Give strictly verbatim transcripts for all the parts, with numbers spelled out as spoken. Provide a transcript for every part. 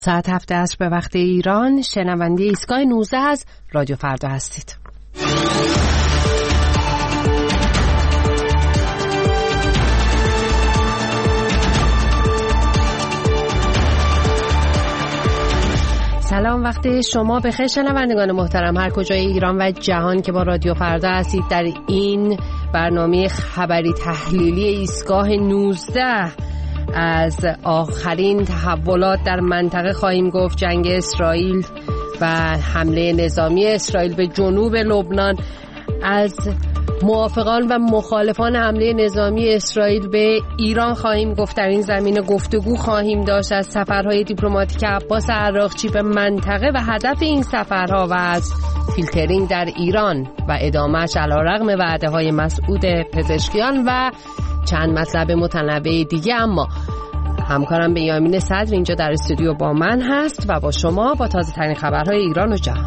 ساعت هفت عصر به وقت ایران، شنونده ایستگاه نوزده از رادیو فردا هستید. سلام، وقت شما بخیر شنوندگان محترم هر کجای ایران و جهان که با رادیو فردا هستید. در این برنامه خبری تحلیلی ایستگاه نوزده از آخرین تحولات در منطقه خواهیم گفت. جنگ اسرائیل و حمله نظامی اسرائیل به جنوب لبنان. از موافقان و مخالفان حمله نظامی اسرائیل به ایران خواهیم گفت. در این زمینه گفتگو خواهیم داشت از سفرهای دیپلماتیک عباس عراقچی به منطقه و هدف این سفرها و از فیلترینگ در ایران و ادامهش علیرغم وعده‌های مسعود پزشکیان و چند مطلب متنوع دیگه. اما همکارم بنیامین صدر اینجا در استودیو با من هست و با شما با تازه ترین خبرهای ایران و جهان.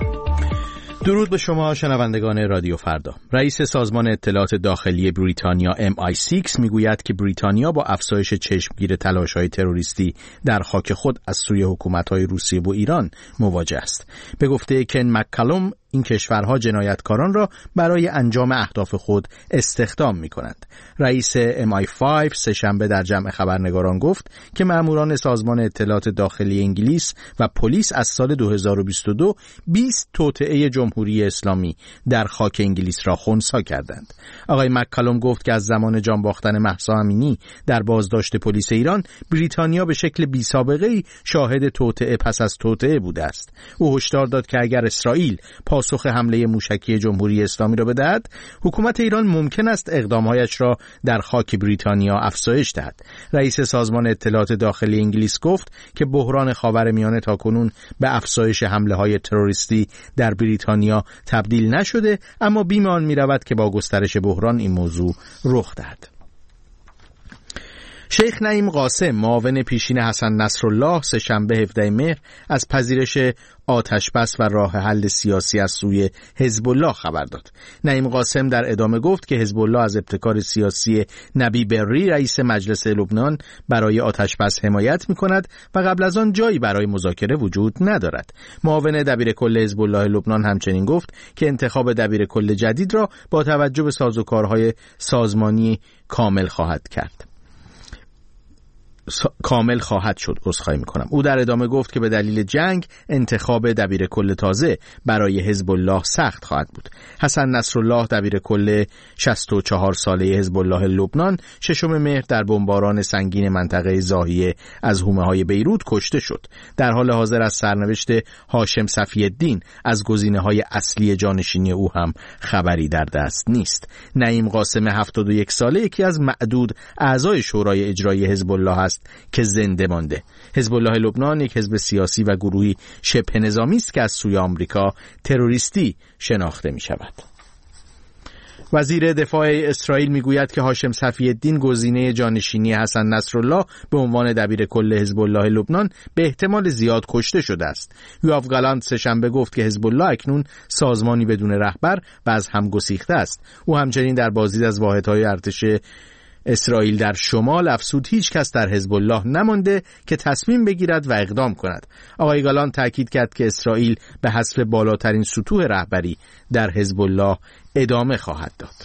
درود به شما شنوندگان رادیو فردا. رئیس سازمان اطلاعات داخلی بریتانیا ام آی سیکس میگوید که بریتانیا با افزایش چشمگیر تلاش‌های تروریستی در خاک خود از سوی حکومت‌های روسیه و ایران مواجه است. به گفته کن مک‌کالوم این کشورها جنایتکاران را برای انجام اهداف خود استخدام می‌کنند. رئیس ام آی پنج سه‌شنبه در جمع خبرنگاران گفت که ماموران سازمان اطلاعات داخلی انگلیس و پلیس از سال دو هزار و بیست و دو بیست توطئه جمهوری اسلامی در خاک انگلیس را خنثی کردند. آقای مک‌کالوم گفت که از زمان جان باختن مهسا امینی در بازداشت پلیس ایران، بریتانیا به شکل بی‌سابقه‌ای شاهد توطئه پس از توطئه بوده است. او هشدار داد که اگر اسرائیل پاسخ حمله موشکی جمهوری اسلامی را بدهد، حکومت ایران ممکن است اقدامهایش را در خاک بریتانیا افزایش دهد. رئیس سازمان اطلاعات داخلی انگلیس گفت که بحران خاورمیانه تاکنون به افزایش حمله‌های تروریستی در بریتانیا تبدیل نشده، اما بیم آن می‌رود که با گسترش بحران این موضوع رخ دهد. شیخ نعیم قاسم معاون پیشین حسن نصرالله سه‌شنبه هفدهم مهر از پذیرش آتشبس و راه حل سیاسی از سوی حزب الله خبر داد. نعیم قاسم در ادامه گفت که حزب الله از ابتکار سیاسی نبی بری رئیس مجلس لبنان برای آتشبس حمایت می‌کند و قبل از آن جایی برای مذاکره وجود ندارد. معاون دبیرکل حزب الله لبنان همچنین گفت که انتخاب دبیرکل جدید را با توجه به سازوکارهای سازمانی کامل خواهد کرد. کامل خواهد شد عذرخواهی میکنم. او در ادامه گفت که به دلیل جنگ انتخاب دبیرکل تازه برای حزب الله سخت خواهد بود. حسن نصرالله دبیرکل شصت و چهار ساله حزب الله لبنان ششم مهر در بمباران سنگین منطقه زاهیه از حومه‌های بیروت کشته شد. در حال حاضر از سرنوشت هاشم صفی الدین از گزینه‌های اصلی جانشینی او هم خبری در دست نیست. نعیم قاسم هفتاد و یک ساله یکی از معدود اعضای شورای اجرایی حزب الله است که زنده مانده. حزب الله لبنان یک حزب سیاسی و گروهی شبه نظامی است که از سوی آمریکا تروریستی شناخته می شود. وزیر دفاع اسرائیل میگوید که هاشم صفی الدین گزینه جانشینی حسن نصرالله به عنوان دبیرکل حزب الله لبنان به احتمال زیاد کشته شده است. یوآف گالانت سه‌شنبه گفت که حزب الله اکنون سازمانی بدون رهبر و از هم گسیخته است. او همچنین در بازدید از واحدهای ارتش اسرائیل در شمال افزود هیچ کس در حزب الله نمانده که تصمیم بگیرد و اقدام کند. آقای گالان تاکید کرد که اسرائیل به حذف بالاترین سطوح رهبری در حزب الله ادامه خواهد داد.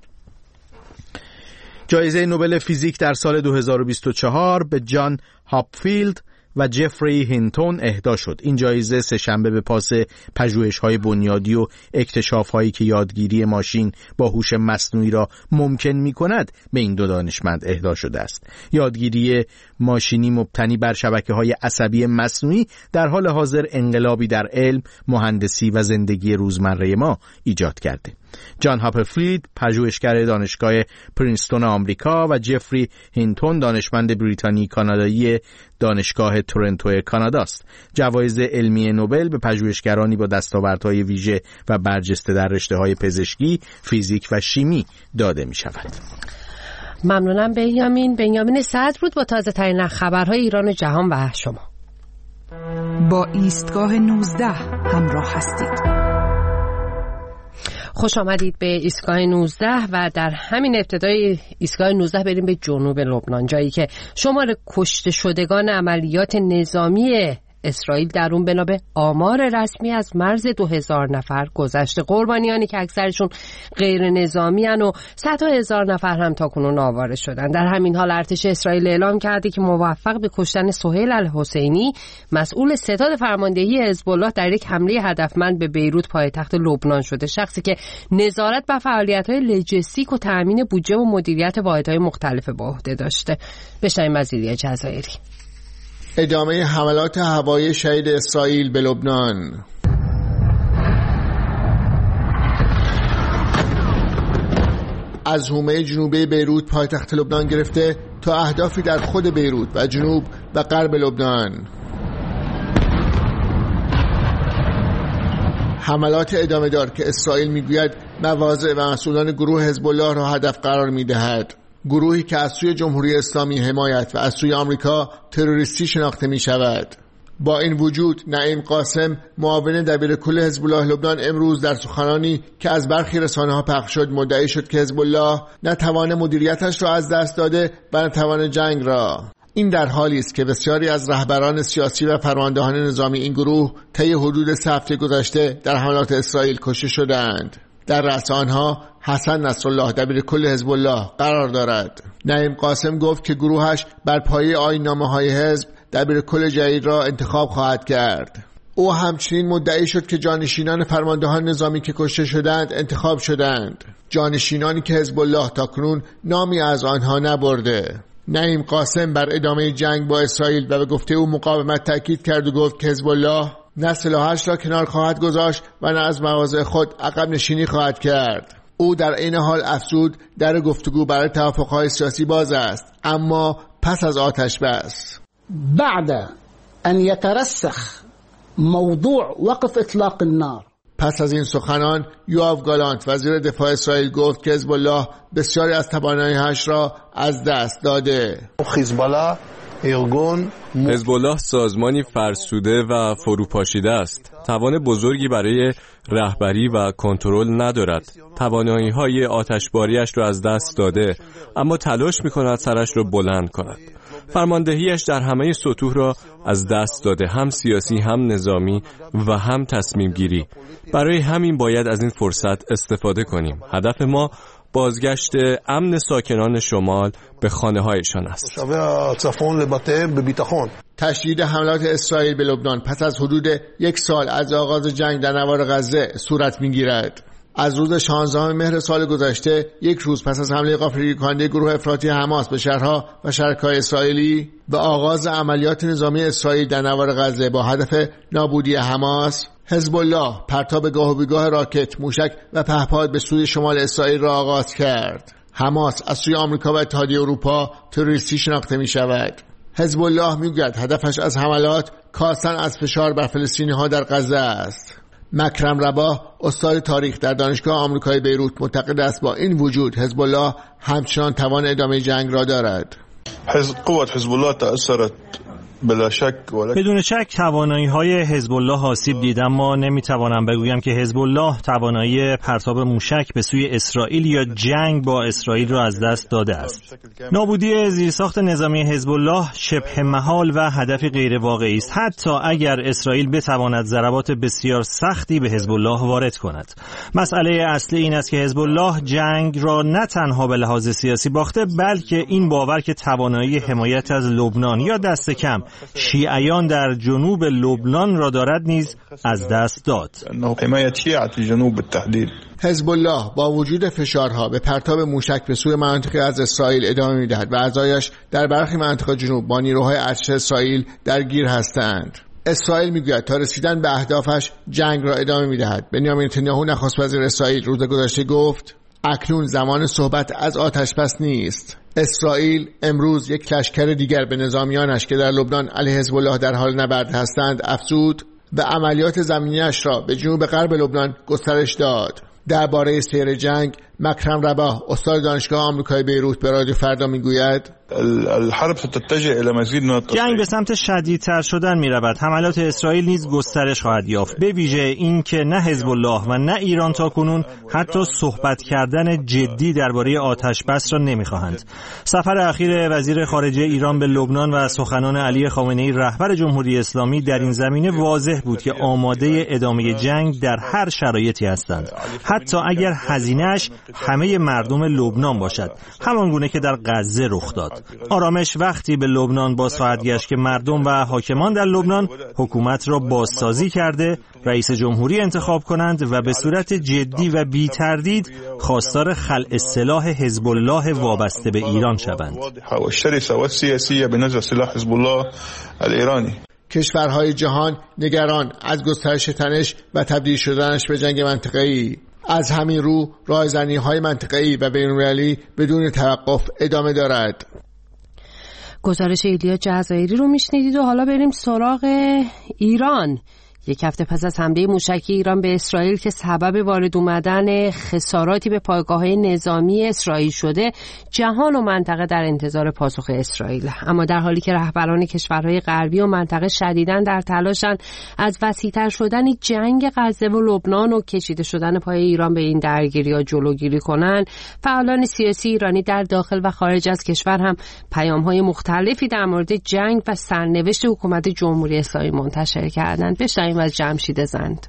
جایزه نوبل فیزیک در سال دو هزار و بیست و چهار به جان هاپفیلد و جفری هینتون اهدا شد. این جایزه سه‌شنبه به پاس پژوهش‌های بنیادی و اکتشاف‌هایی که یادگیری ماشین با هوش مصنوعی را ممکن می‌کند به این دو دانشمند اهدا شده است. یادگیری ماشینی مبتنی بر شبکه‌های عصبی مصنوعی در حال حاضر انقلابی در علم، مهندسی و زندگی روزمره ما ایجاد کرده. جان هاپفیلد پژوهشگر دانشگاه پرینستون آمریکا و جفری هینتون دانشمند بریتانی کانادایی دانشگاه تورنتو کانادا است. جوایز علمی نوبل به پژوهشگرانی با دستاوردهای ویژه و برجسته در رشته‌های پزشکی، فیزیک و شیمی داده می‌شود. ممنونم بنیامین. بنیامین صدر بود با تازه ترین خبرهای ایران و جهان و شما. با ایستگاه نوزده همراه هستید. خوش آمدید به ایستگاه نوزده و در همین ابتدای ایستگاه نوزده بریم به جنوب لبنان، جایی که شمار کشته شدگان عملیات نظامی اسرائیل در اون بنا به آمار رسمی از مرز دو هزار نفر گذشته. قربانیانی که اکثرشون غیر نظامی ان و صد هزار نفر هم تاکنون آواره شدن. در همین حال ارتش اسرائیل اعلام کرده که موفق به کشتن سهیل الحسینی، مسئول ستاد فرماندهی حزب الله، در یک حمله هدفمند به بیروت پایتخت لبنان شده. شخصی که نظارت بر فعالیت‌های لوجستیک و تأمین بودجه و مدیریت واحدهای مختلف به عهده داشته. بشنویم از ایلیا جزایری. ادامه حملات هوایی شهید اسرائیل به لبنان. از حومه جنوبی بیروت پایتخت لبنان گرفته تا اهدافی در خود بیروت و جنوب و غرب لبنان. حملات ادامه دار که اسرائیل میگوید مواضع و مسئولان گروه حزب الله را هدف قرار میدهد. گروهی که از سوی جمهوری اسلامی حمایت و از سوی آمریکا تروریستی شناخته می شود. با این وجود نعیم قاسم، معاون دبیر کل حزب الله لبنان، امروز در سخنانی که از برخی رسانه‌ها پخش شد مدعی شد که حزب الله نه توان مدیریتش را از دست داده و نه توان جنگ را. این در حالی است که بسیاری از رهبران سیاسی و فرماندهان نظامی این گروه طی حدود سه هفته گذشته در حملات اسرائیل کشته شدند. در رأس آنها حسن نصرالله دبیر کل حزب الله قرار دارد. نعیم قاسم گفت که گروهش بر پایه آیین‌نامه‌های حزب دبیر کل جدید را انتخاب خواهد کرد. او همچنین مدعی شد که جانشینان فرماندهان نظامی که کشته شدند انتخاب شدند، جانشینانی که حزب الله تاکنون نامی از آنها نبرده. نعیم قاسم بر ادامه جنگ با اسرائیل و به گفته او مقاومت تاکید کرد و گفت که حزب الله نه سلاحش را کنار خواهد گذاشت و نه از مواضع خود عقب نشینی خواهد کرد. او در این حال افزود در گفتگو برای توافق‌های سیاسی باز است، اما پس از آتش بس. بعد ان يترسخ موضوع وقف اطلاق النار. پس از این سخنان یوآف گالانت وزیر دفاع اسرائیل گفت که حزب الله بسیاری از توانایی‌هاش را از دست داده. حزب الله سازمانی فرسوده و فروپاشیده است. توان بزرگی برای رهبری و کنترل ندارد. توانایی‌های آتشباریش را از دست داده، اما تلاش می‌کند سرش را بلند کند. فرماندهیش در همه سطوح را از دست داده، هم سیاسی، هم نظامی و هم تصمیم گیری. برای همین باید از این فرصت استفاده کنیم. هدف ما بازگشت امن ساکنان شمال به خانه هایشان است. تشدید حملات اسرائیل به لبنان پس از حدود یک سال از آغاز جنگ در نوار غزه صورت می‌گیرد. از روز شانزدهم مهر سال گذشته، یک روز پس از حمله غافلگیر کننده گروه افراطی حماس به شهرها و شرکای اسرائیلی و آغاز عملیات نظامی اسرائیل در نوار غزه با هدف نابودی حماس، حزب الله پرتاب گاه و بیگاه راکت، موشک و پهپاد به سوی شمال اسرائیل را آغاز کرد. حماس از سوی آمریکا و اتحادیه اروپا تروریستی شناخته می شود. حزب الله می گوید هدفش از حملات کاستن از فشار بر فلسطینی ها در غزه است. مکرم رباح، استاد تاریخ در دانشگاه آمریکای بیروت، معتقد است با این وجود حزب الله همچنان توان ادامه جنگ را دارد. حزب قوت حزب الله تأثرت بلا شک بدون شک توانایی های حزب الله آسیب دید، اما نمیتوانم بگویم که حزب الله توانایی پرتاب موشک به سوی اسرائیل یا جنگ با اسرائیل را از دست داده است. نابودی زیرساخت نظامی حزب الله شبه محال و هدفی غیر واقعی است، حتی اگر اسرائیل بتواند ضربات بسیار سختی به حزب الله وارد کند. مسئله اصلی این است که حزب الله جنگ را نه تنها به لحاظ سیاسی باخته، بلکه این باور که توانایی حمایت از لبنان یا دست کم شیعیان در جنوب لبنان را دارد نیز از دست داد. حزب الله با وجود فشارها به پرتاب موشک به سوی مناطقی از اسرائیل ادامه می‌دهد و اعضایش در برخی مناطق جنوب با نیروهای ارتش اسرائیل درگیر هستند. اسرائیل میگوید تا رسیدن به اهدافش جنگ را ادامه می‌دهد. بنیامین نتانیاهو نخست وزیر اسرائیل روز گذشته گفت اکنون زمان صحبت از آتشبس نیست. اسرائیل امروز یک لشکر دیگر به نظامیانش که در لبنان علیه حزب الله در حال نبرد هستند افزود و عملیات زمینیش را به جنوب غرب لبنان گسترش داد. درباره سیر جنگ مکرم رباح استاد دانشگاه آمریکایی بیروت به رادیو فردا میگوید الحرب ستتجه الى مزید من التصعید. جنگ به سمت شدیدتر شدن میرود. حملات اسرائیل نیز گسترش خواهد یافت. به ویژه این که نه حزب الله و نه ایران تاکنون حتی صحبت کردن جدی درباره آتش بس را نمیخواهند. سفر اخیر وزیر خارجه ایران به لبنان و سخنان علی خامنه‌ای رهبر جمهوری اسلامی در این زمینه واضح بود که آماده ادامه جنگ در هر شرایطی هستند، حتی اگر هزینه‌اش همه مردم لبنان باشد، همان گونه که در غزه رخ داد. آرامش وقتی به لبنان باز خواهد گشت که مردم و حاکمان در لبنان حکومت را بازسازی کرده، رئیس جمهوری انتخاب کنند و به صورت جدی و بی تردید خواستار خلع سلاح حزب الله وابسته به ایران شوند. کشورهای جهان نگران از گسترش تنش و تبدیل شدنش به جنگ منطقه‌ای. از همین رو رایزنی‌های منطقه‌ای و بین‌المللی بدون توقف ادامه دارد. گزارش ایلیا جزایری رو میشنیدید و حالا بریم سراغ ایران. یک هفته پس از حمله موشکی ایران به اسرائیل که سبب وارد اومدن خساراتی به پایگاه‌های نظامی اسرائیل شده، جهان و منطقه در انتظار پاسخ اسرائیل. اما در حالی که رهبران کشورهای غربی و منطقه شدیداً در تلاشن از وسیع‌تر شدن جنگ غزه و لبنان و کشیده شدن پای ایران به این درگیری‌ها جلوگیری کنند، فعالان سیاسی ایرانی در داخل و خارج از کشور هم پیام‌های مختلفی در مورد جنگ و سرنوشت حکومت جمهوری اسلامی منتشر کردند. بشنویم از جمشید زند.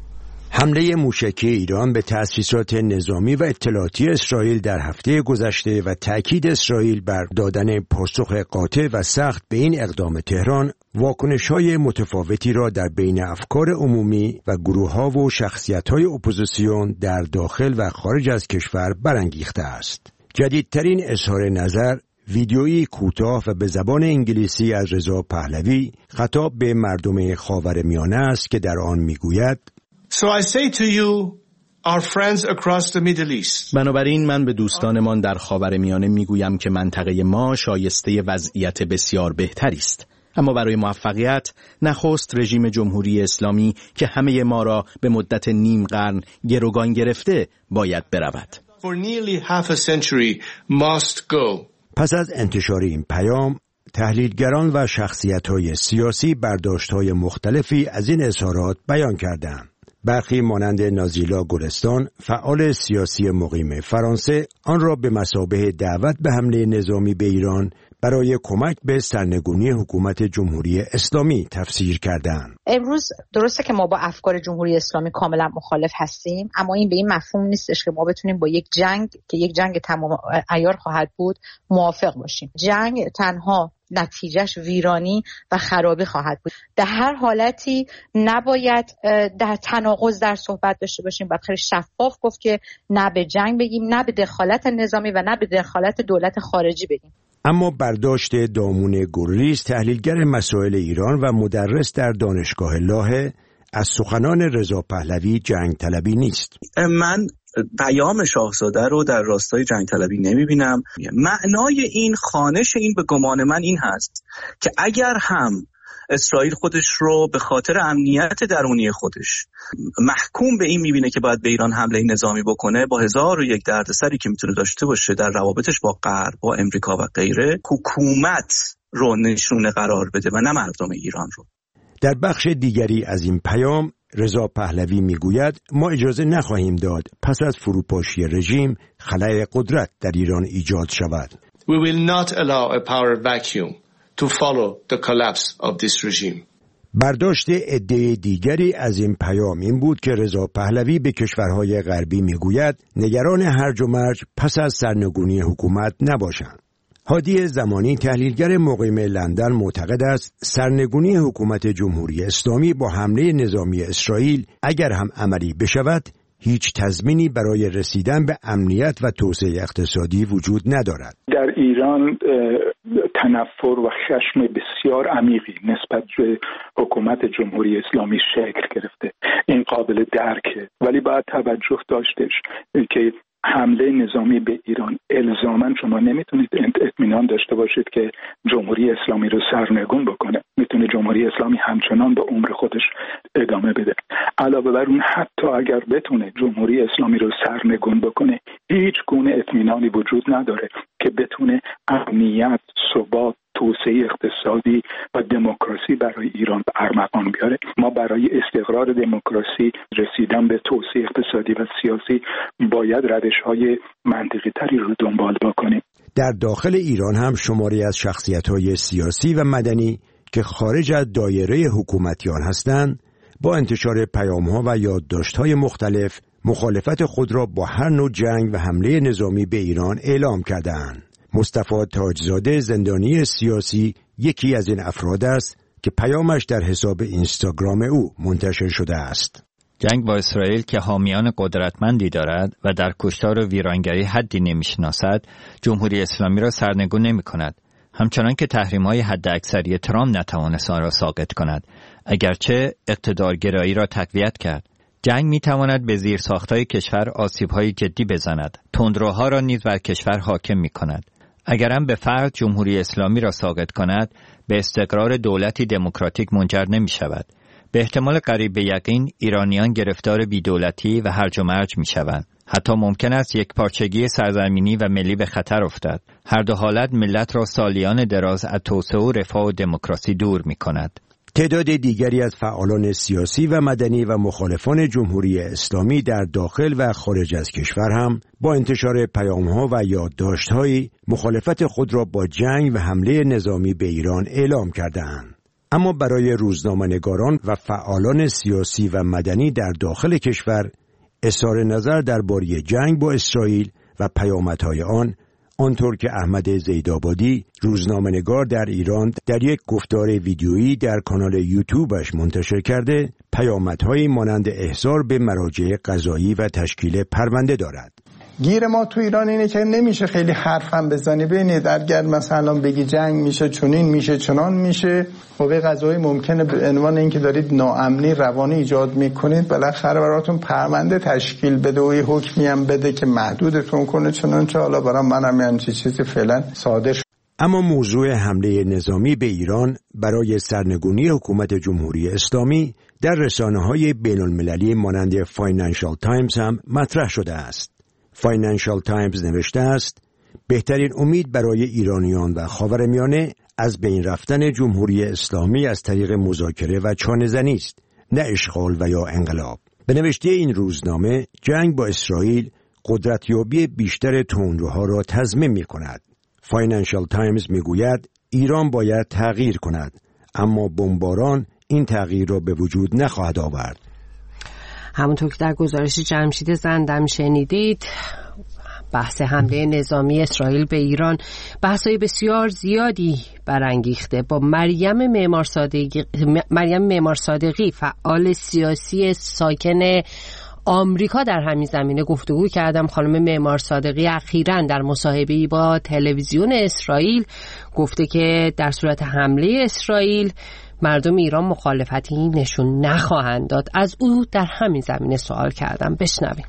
حمله موشکی ایران به تأسیسات نظامی و اطلاعاتی اسرائیل در هفته گذشته و تأکید اسرائیل بر دادن پاسخ قاطع و سخت به این اقدام تهران، واکنش‌های متفاوتی را در بین افکار عمومی و گروه‌ها و شخصیت‌های اپوزیسیون در داخل و خارج از کشور برانگیخته است. جدیدترین اظهار نظر ویدیویی کوتاه و به زبان انگلیسی از رضا پهلوی خطاب به مردم خاورمیانه است که در آن میگوید So I say to you, our friends across the Middle East. بنابراین من به دوستانمان در خاورمیانه میگویم که منطقه ما شایسته وضعیت بسیار بهتری است. اما برای موفقیت نخست رژیم جمهوری اسلامی که همه ما را به مدت نیم قرن گروگان گرفته باید برود. For nearly half a century must go. پس از انتشار این پیام، تحلیلگران و شخصیت‌های سیاسی برداشت‌های مختلفی از این اظهارات بیان کردند. برخی مانند نازیلا گلستان، فعال سیاسی مقیم فرانسه، آن را به مثابه دعوت به حمله نظامی به ایران برای کمک به سرنگونی حکومت جمهوری اسلامی تفسیر کردند. امروز درسته که ما با افکار جمهوری اسلامی کاملا مخالف هستیم، اما این به این مفهوم نیستش که ما بتونیم با یک جنگ که یک جنگ تمام عیار خواهد بود موافق باشیم. جنگ تنها نتیجهش ویرانی و خرابی خواهد بود. در هر حالتی نباید در تناقض در صحبت داشته باشیم. باید خیلی شفاف گفت که نه به جنگ بگیم، نه به دخالت نظامی و نه به دخالت دولت خارجی بگیم. اما برداشت دامون گریز، تحلیلگر مسائل ایران و مدرس در دانشگاه لاهه، از سخنان رضا پهلوی جنگ طلبی نیست. من پیام شاهزاده رو در راستای جنگ طلبی نمی بینم. معنای این خوانش این به گمان من این هست که اگر هم اسرائیل خودش رو به خاطر امنیت درونی خودش محکوم به این میبینه که باید به ایران حمله نظامی بکنه، با هزار و یک دردسری که میتونه داشته باشه در روابطش با غرب، با امریکا و غیره، حکومت رو نشونه قرار بده و نه مردم ایران رو. در بخش دیگری از این پیام، رضا پهلوی میگوید ما اجازه نخواهیم داد پس از فروپاشی رژیم خلأ قدرت در ایران ایجاد شود. We will not allow a power vacuum to follow the collapse of this regime. برداشت عده دیگری از این پیام این بود که رضا پهلوی به کشورهای غربی میگوید نگران هرج و مرج پس از سرنگونی حکومت نباشند. هادی زمانی، تحلیلگر مقیم لندن، معتقد است سرنگونی حکومت جمهوری اسلامی با حمله نظامی اسرائیل اگر هم عملی بشود، هیچ تضمینی برای رسیدن به امنیت و توسعه اقتصادی وجود ندارد. در ایران تنفر و خشم بسیار عمیقی نسبت به حکومت جمهوری اسلامی شکل گرفته. این قابل درکه، ولی باید توجه داشتش که حمله نظامی به ایران الزاماً شما نمیتونید اطمینان داشته باشید که جمهوری اسلامی رو سرنگون بکنه. میتونه جمهوری اسلامی همچنان به عمر خودش ادامه بده. علاوه بر اون حتی اگر بتونه جمهوری اسلامی رو سرنگون بکنه، هیچ هیچ گونه اطمینانی وجود نداره که بتونه امنیت، ثبات، توسعه اقتصادی و دموکراسی برای ایران به ارمغان بیاره. ما برای استقرار دموکراسی، رسیدن به توسعه اقتصادی و سیاسی باید روش‌های منطقی تری رو دنبال بکنیم. در داخل ایران هم شماری از شخصیت‌های سیاسی و مدنی که خارج از دایره حکومتیان هستند با انتشار پیام‌ها و یادداشت‌های مختلف مخالفت خود را با هر نوع جنگ و حمله نظامی به ایران اعلام کردند. مصطفی تاجزاده زندانی سیاسی یکی از این افراد است که پیامش در حساب اینستاگرام او منتشر شده است. جنگ با اسرائیل که حامیان قدرتمندی دارد و در کشتار و ویرانگری حدی نمی‌شناسد، جمهوری اسلامی را سرنگون نمی‌کند. همچنان که تحریم‌های حداکثری ترامپ نتوانست آن را ساقط کند، اگرچه اقتدارگرایی را تقویت کرد. جنگ می‌تواند به زیرساخت‌های کشور آسیب‌های جدی بزند، تندروها را نیز بر کشور حاکم می‌کند. اگرم به فرد جمهوری اسلامی را ساقط کند، به استقرار دولتی دموکراتیک منجر نمی‌شود. به احتمال قریب به یقین ایرانیان گرفتار بی‌دولتی و هرج و مرج می‌شوند. حتی ممکن است یک پارچگی سرزمینی و ملی به خطر افتد. هر دو حالت ملت را سالیان دراز از توسعه و رفاه و دموکراسی دور می‌کند. تعداد دیگری از فعالان سیاسی و مدنی و مخالفان جمهوری اسلامی در داخل و خارج از کشور هم با انتشار پیام‌ها و یادداشت‌های مخالفت خود را با جنگ و حمله نظامی به ایران اعلام کردند. اما برای روزنامه‌نگاران و فعالان سیاسی و مدنی در داخل کشور اظهار نظر درباره جنگ با اسرائیل و پیامدهای آن، آنطور که احمد زیدآبادی روزنامه‌نگار در ایران در یک گفتار ویدیویی در کانال یوتیوبش منتشر کرده، پیامدهایی مانند احضار به مراجع قضایی و تشکیل پرونده دارد. گیر ما تو ایران اینه که نمیشه خیلی حرفم بزنی. ببینید اگر مثلا بگی جنگ میشه چنین میشه چنان میشه، قوه قضایی ممکنه به عنوان اینکه دارید ناامنی روانی ایجاد میکنید بالاخره براتون پرونده تشکیل بده و یه حکمی هم بده که محدودتون کنه، چنانچه حالا برام منم یه چیزی فعلا صادر شد. اما موضوع حمله نظامی به ایران برای سرنگونی حکومت جمهوری اسلامی در رسانه‌های بین‌المللی مانند فاینانشال تایمز هم مطرح شده است. فاینانشال تایمز نوشته است بهترین امید برای ایرانیان و خاورمیانه از بین رفتن جمهوری اسلامی از طریق مذاکره و چانه‌زنی است، نه اشغال و یا انقلاب. به نوشته این روزنامه جنگ با اسرائیل قدرتیابی بیشتر تندروها را تضمین می‌کند. فاینانشال تایمز میگوید ایران باید تغییر کند، اما بمباران این تغییر را به وجود نخواهد آورد. همونطور که در گزارش جمشید زندم شنیدید، بحث حمله نظامی اسرائیل به ایران بحث‌های بسیار زیادی برانگیخته. با مریم معمارصادقی مریم معمارصادقی فعال سیاسی ساکن آمریکا در همین زمینه گفتگو کردم. خانم معمارصادقی اخیراً در مصاحبه‌ای با تلویزیون اسرائیل گفته که در صورت حمله اسرائیل مردم ایران مخالفتی نشون نخواهند داد. از او در همین زمینه سوال کردم، بشنویم.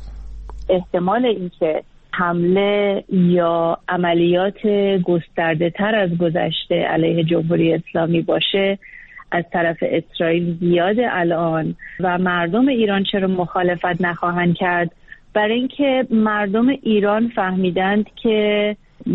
احتمال اینکه حمله یا عملیات گسترده تر از گذشته علیه جمهوری اسلامی باشه از طرف اسرائیل زیاده الان. و مردم ایران چرا مخالفت نخواهند کرد؟ برای اینکه مردم ایران فهمیدند که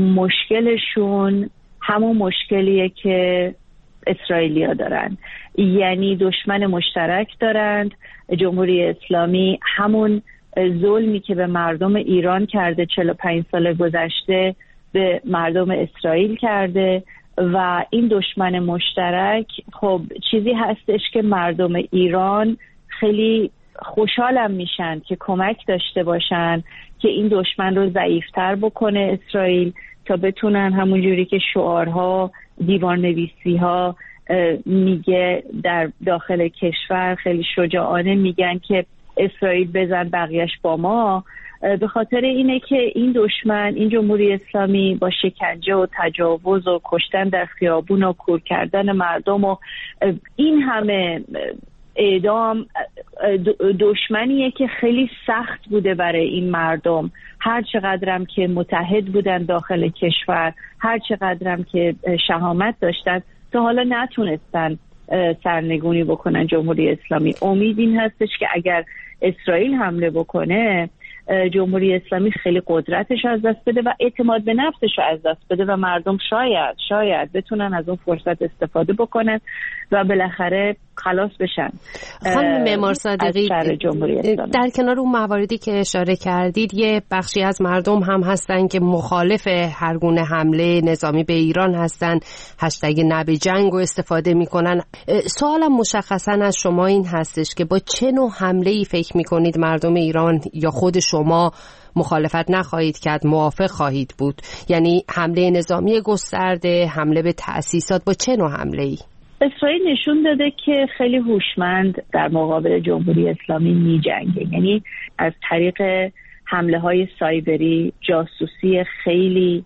مشکلشون همون مشکلیه که اسرائیلیا دارن، یعنی دشمن مشترک دارند. جمهوری اسلامی همون ظلمی که به مردم ایران کرده چهل و پنج سال گذشته به مردم اسرائیل کرده و این دشمن مشترک خب چیزی هستش که مردم ایران خیلی خوشحالم میشن که کمک داشته باشن که این دشمن رو ضعیفتر بکنه اسرائیل، تا بتونن همون جوری که شعارها دیوان نویسی ها میگه در داخل کشور خیلی شجاعانه میگن که اسرائیل بزن بقیهش با ما، به خاطر اینه که این دشمن، این جمهوری اسلامی با شکنجه و تجاوز و کشتن در خیابون و کور کردن مردم و این همه اعدام دشمنیه که خیلی سخت بوده برای این مردم. هر چقدرم که متحد بودن داخل کشور، هر چقدرم که شهامت داشتن، تا حالا نتونستن سرنگونی بکنن جمهوری اسلامی. امید این هستش که اگر اسرائیل حمله بکنه جمهوری اسلامی خیلی قدرتش از دست بده و اعتماد به نفسش رو از دست بده و مردم شاید شاید بتونن از اون فرصت استفاده بکنن و بالاخره خلاص بشن. خانم معمار صادقی، در کنار اون مواردی که اشاره کردید یه بخشی از مردم هم هستن که مخالف هر گونه حمله نظامی به ایران هستن، هشتگ نه به جنگ رو استفاده میکنن. سوالم مشخصا از شما این هستش که با چه نوع حمله‌ای فکر میکنید مردم ایران یا خود شما مخالفت نخواهید کرد، موافق خواهید بود؟ یعنی حمله نظامی گسترده، حمله به تأسیسات، با چه نوع حمله‌ای؟ اسرائیل نشون داده که خیلی هوشمند در مقابل جمهوری اسلامی می جنگه. یعنی از طریق حمله های سایبری، جاسوسی خیلی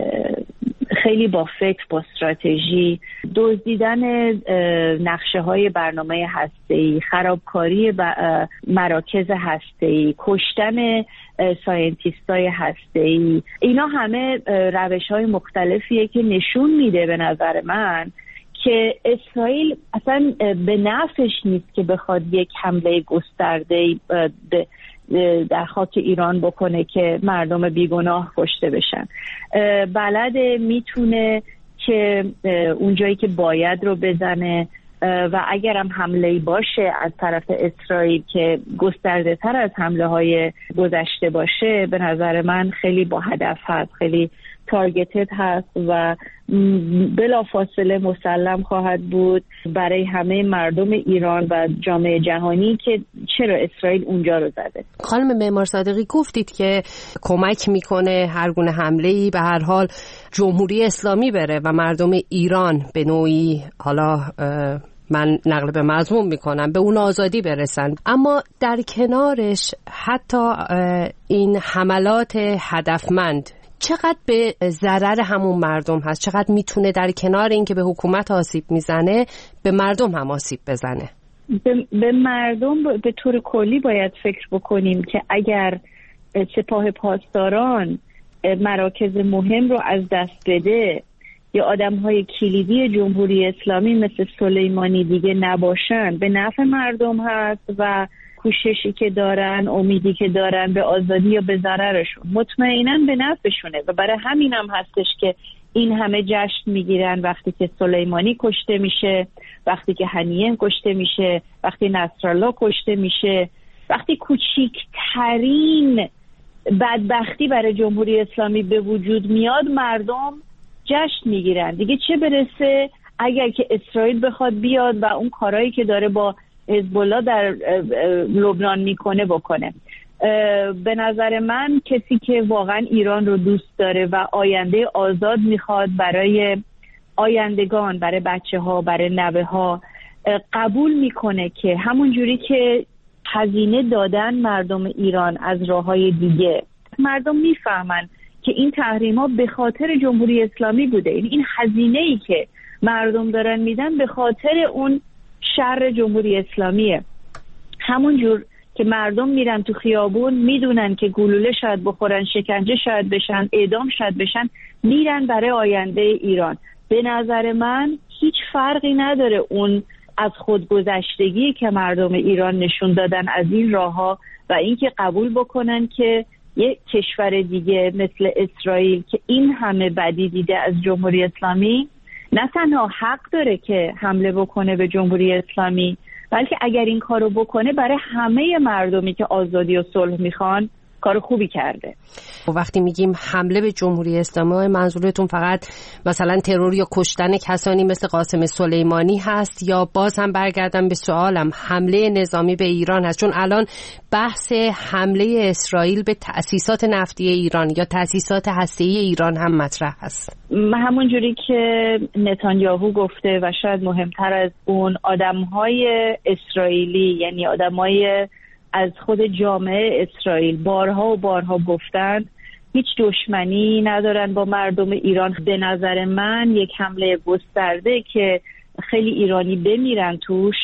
خیلی با فکر، با استراتژی، دزدیدن نقشه های برنامه هسته‌ای، خرابکاری مراکز هسته‌ای، کشتن ساینتیستای هسته‌ای، اینا همه روش های مختلفیه که نشون میده به نظر من که اسرائیل اصلا به نفعش نیست که بخواد یک حمله گسترده در خاک ایران بکنه که مردم بیگناه کشته بشن. بلده میتونه که اونجایی که باید رو بزنه و اگرم حمله‌ای باشه از طرف اسرائیل که گسترده تر از حمله های گذشته باشه، به نظر من خیلی با هدف هست، خیلی تارگتد هست و بلافاصله مسلم خواهد بود برای همه مردم ایران و جامعه جهانی که چرا اسرائیل اونجا رو زده. خانم معمار صادقی، گفتید که کمک میکنه هر گونه حمله‌ای به هر حال جمهوری اسلامی بره و مردم ایران به نوعی، حالا من نقل به مضمون میکنم، به اون آزادی برسن. اما در کنارش حتی این حملات هدفمند چقدر به ضرر همون مردم هست؟ چقدر میتونه در کنار این که به حکومت آسیب میزنه به مردم هم آسیب بزنه؟ به, به مردم به طور کلی باید فکر بکنیم که اگر سپاه پاسداران مراکز مهم رو از دست بده یا آدم‌های کلیدی جمهوری اسلامی مثل سلیمانی دیگه نباشن، به نفع مردم هست و کوششی که دارن، امیدی که دارن به آزادی یا به ضررشون مطمئناً به نفعشونه و برای همین هم هستش که این همه جشن میگیرن وقتی که سلیمانی کشته میشه، وقتی که هنیه کشته میشه، وقتی نصرالله کشته میشه، وقتی کوچیکترین بدبختی برای جمهوری اسلامی به وجود میاد مردم جشن میگیرن. دیگه چه برسه اگر که اسرائیل بخواد بیاد و اون کارهایی که داره با حزب الله در لبنان میکنه بکنه. به نظر من کسی که واقعا ایران رو دوست داره و آینده آزاد میخواد برای آیندگان، برای بچه ها، برای نوه ها، قبول میکنه که همون جوری که هزینه دادن مردم ایران از راههای دیگه، مردم میفهمن که این تحریما به خاطر جمهوری اسلامی بوده. این هزینه‌ای که مردم دارن میدن به خاطر اون شر جمهوری اسلامیه. همون جور که مردم میرن تو خیابون میدونن که گلوله شاید بخورن، شکنجه شاید بشن، اعدام شاید بشن، میرن برای آینده ایران. به نظر من هیچ فرقی نداره اون از خودگذشتگی که مردم ایران نشون دادن از این راهها و اینکه قبول بکنن که یک کشور دیگه مثل اسرائیل که این همه بدی دیده از جمهوری اسلامی نه تنها حق داره که حمله بکنه به جمهوری اسلامی، بلکه اگر این کارو بکنه برای همه مردمی که آزادی و صلح میخوان کار خوبی کرده. وقتی میگیم حمله به جمهوری اسلامی منظورتون فقط مثلا ترور یا کشتن کسانی مثل قاسم سلیمانی هست یا باز هم برگردم به سوالم حمله نظامی به ایران هست؟ چون الان بحث حمله اسرائیل به تأسیسات نفتی ایران یا تأسیسات هسته‌ای ایران هم مطرح هست. همون جوری که نتانیاهو گفته و شاید مهمتر از اون آدم‌های اسرائیلی، یعنی آدم‌های از خود جامعه اسرائیل بارها و بارها گفتن هیچ دشمنی ندارن با مردم ایران. به نظر من یک حمله گسترده که خیلی ایرانی بمیرن توش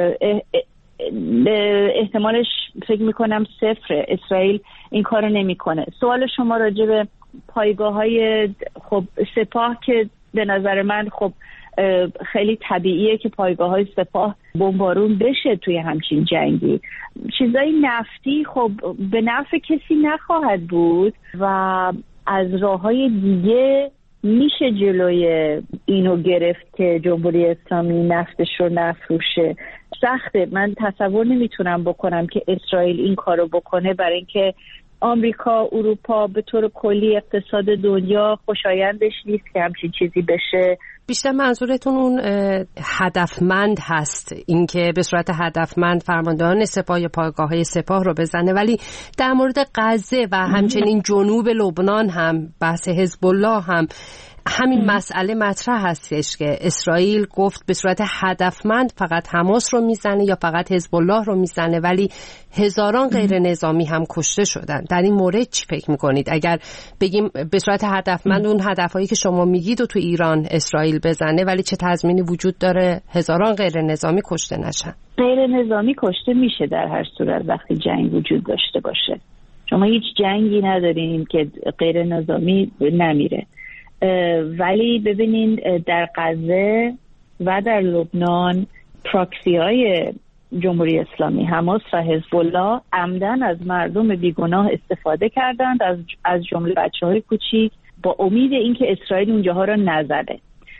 احتمالش فکر میکنم صفره. اسرائیل این کارو نمیکنه. سوال شما راجع به پایگاه‌های خب سپاه که به نظر من خب خیلی طبیعیه که پایگاه‌های سپاه بمبارون بشه توی همچین جنگی. چیزای نفتی خب به نفع کسی نخواهد بود و از راههای دیگه میشه جلوی اینو گرفت که جمهوری اسلامی نفتش رو نفروشه. سخته، من تصور نمیتونم بکنم که اسرائیل این کارو بکنه، برای اینکه آمریکا، اروپا به طور کلی اقتصاد دنیا خوشایندش نیست که همچین چیزی بشه. بیشتر منظورتون اون هدفمند هست، اینکه به صورت هدفمند فرماندهان سپاه یا پایگاه‌های سپاه رو بزنه، ولی در مورد غزه و همچنین جنوب لبنان هم بحث حزب الله هم همین مسئله مطرح هستش که اسرائیل گفت به صورت هدفمند فقط حماس رو میزنه یا فقط حزب الله رو میزنه، ولی هزاران غیر نظامی هم کشته شدن. در این مورد چی فکر میکنید؟ اگر بگیم به صورت هدفمند اون هدفهایی که شما میگید و تو ایران اسرائیل بزنه، ولی چه تضمینی وجود داره هزاران غیر نظامی کشته نشن؟ غیر نظامی کشته میشه در هر صورت وقتی جنگ وجود داشته باشه. شما هیچ جنگی ندارین که غیر نظامی نمیره. ولی ببینین در غزه و در لبنان پراکسی های جمهوری اسلامی، حماس و حزب الله عمدن از مردم بیگناه استفاده کردند، از از جمله بچه‌های کوچیک، با امید اینکه اسرائیل اونجاها رو نزنه.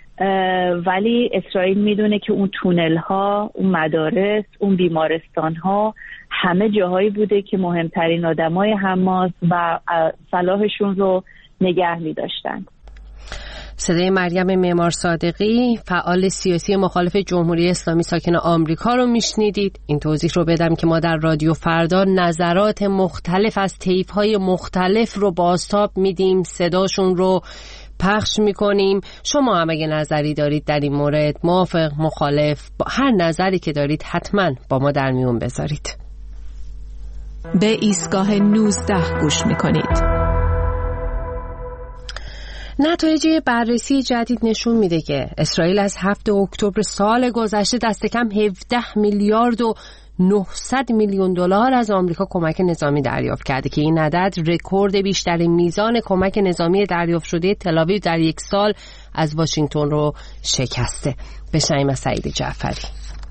ولی اسرائیل میدونه که اون تونل ها، اون مدارس، اون بیمارستان ها همه جاهایی بوده که مهمترین آدمای حماس و صلاحشون رو نگه می‌داشتند. صدای مریم معمار صادقی، فعال سیاسی مخالف جمهوری اسلامی ساکن آمریکا رو میشنیدید. این توضیح رو بدم که ما در رادیو فردا نظرات مختلف از طیف‌های مختلف رو بازتاب میدیم، صداشون رو پخش میکنیم. شما هم اگه نظری دارید در این مورد، موافق، مخالف، با هر نظری که دارید حتما با ما در میون بذارید. به ایستگاه نوزده گوش میکنید. نتایج بررسی جدید نشون میده که اسرائیل از هفتم اکتبر سال گذشته دست کم هفده میلیارد و نهصد میلیون دلار از آمریکا کمک نظامی دریافت کرده که این عدد رکورد بیشترین میزان کمک نظامی دریافت شده تل‌آویو در یک سال از واشنگتن رو شکسته. بشنویم از سعید جعفری.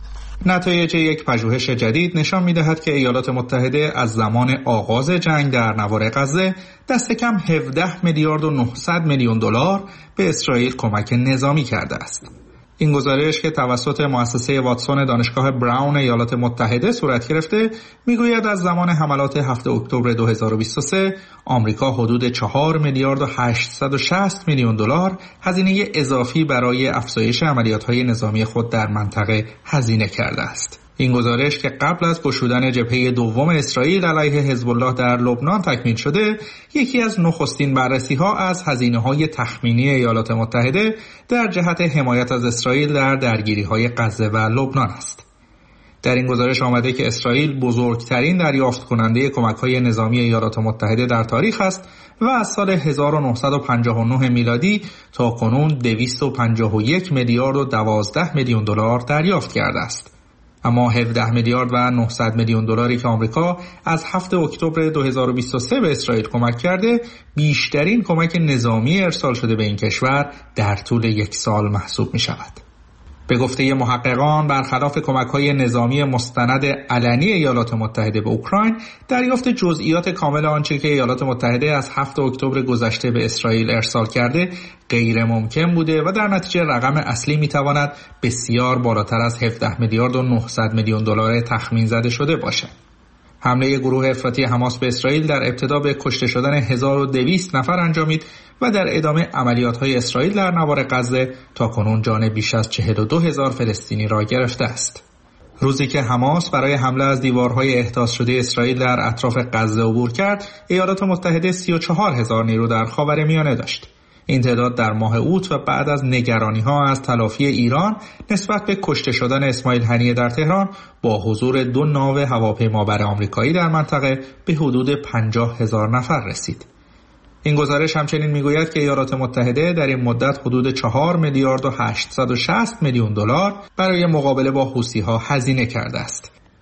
نتایج یک پژوهش جدید نشان می‌دهد که ایالات متحده از زمان آغاز جنگ در نوار غزه دست کم هفده میلیارد و نهصد میلیون دلار به اسرائیل کمک نظامی کرده است. این گزارش که توسط مؤسسه واتسون دانشگاه براون ایالات متحده صورت گرفته میگوید از زمان حملات هفتم اکتبر دو هزار و بیست و سه آمریکا حدود چهار میلیارد و هشتصد و شصت میلیون دلار هزینه اضافی برای افزایش عملیات‌های نظامی خود در منطقه هزینه کرده است. این گزارش که قبل از گشودن جبهه دوم اسرائیل علیه حزب الله در لبنان تکمیل شده، یکی از نخستین بررسی‌ها از هزینه‌های تخمینی ایالات متحده در جهت حمایت از اسرائیل در درگیری‌های غزه و لبنان است. در این گزارش آمده که اسرائیل بزرگترین دریافت کننده کمک‌های نظامی ایالات متحده در تاریخ است و از سال هزار و نهصد و پنجاه و نه میلادی تا کنون دویست و پنجاه و یک میلیارد و دوازده میلیون دلار دریافت کرده است. اما هفده میلیارد و نهصد میلیون دلاری که آمریکا از هفتم اکتبر دو هزار و بیست و سه به اسرائیل کمک کرده، بیشترین کمک نظامی ارسال شده به این کشور در طول یک سال محسوب می شود. به گفته محققان، برخلاف کمک‌های نظامی مستند علنی ایالات متحده به اوکراین، دریافت جزئیات کامل آنچه که ایالات متحده از هفتم اکتبر گذشته به اسرائیل ارسال کرده غیر ممکن بوده و در نتیجه رقم اصلی میتواند بسیار بالاتر از هفده میلیارد و نهصد میلیون دلار تخمین زده شده باشد. حمله گروه افراطی حماس به اسرائیل در ابتدا به کشته شدن هزار و دویست نفر انجامید و در ادامه عملیات‌های اسرائیل در نوار غزه تا کنون جان بیش از چهل و دو هزار فلسطینی را گرفته است. روزی که حماس برای حمله از دیوارهای احداث شده اسرائیل در اطراف غزه عبور کرد، ایالات متحده سی و چهار هزار نیرو در خاورمیانه داشت. این تعداد در ماه اوت و بعد از نگرانی‌ها از تلافی ایران نسبت به کشته شدن اسماعیل هنیه در تهران با حضور دو ناو هواپیمابر آمریکایی در منطقه به حدود پنجاه هزار نفر رسید. این گزارش همچنین میگوید که ایالات متحده در این مدت حدود چهار میلیارد و هشتصد و شصت میلیون دلار برای مقابله با حوثی‌ها هزینه کرده است.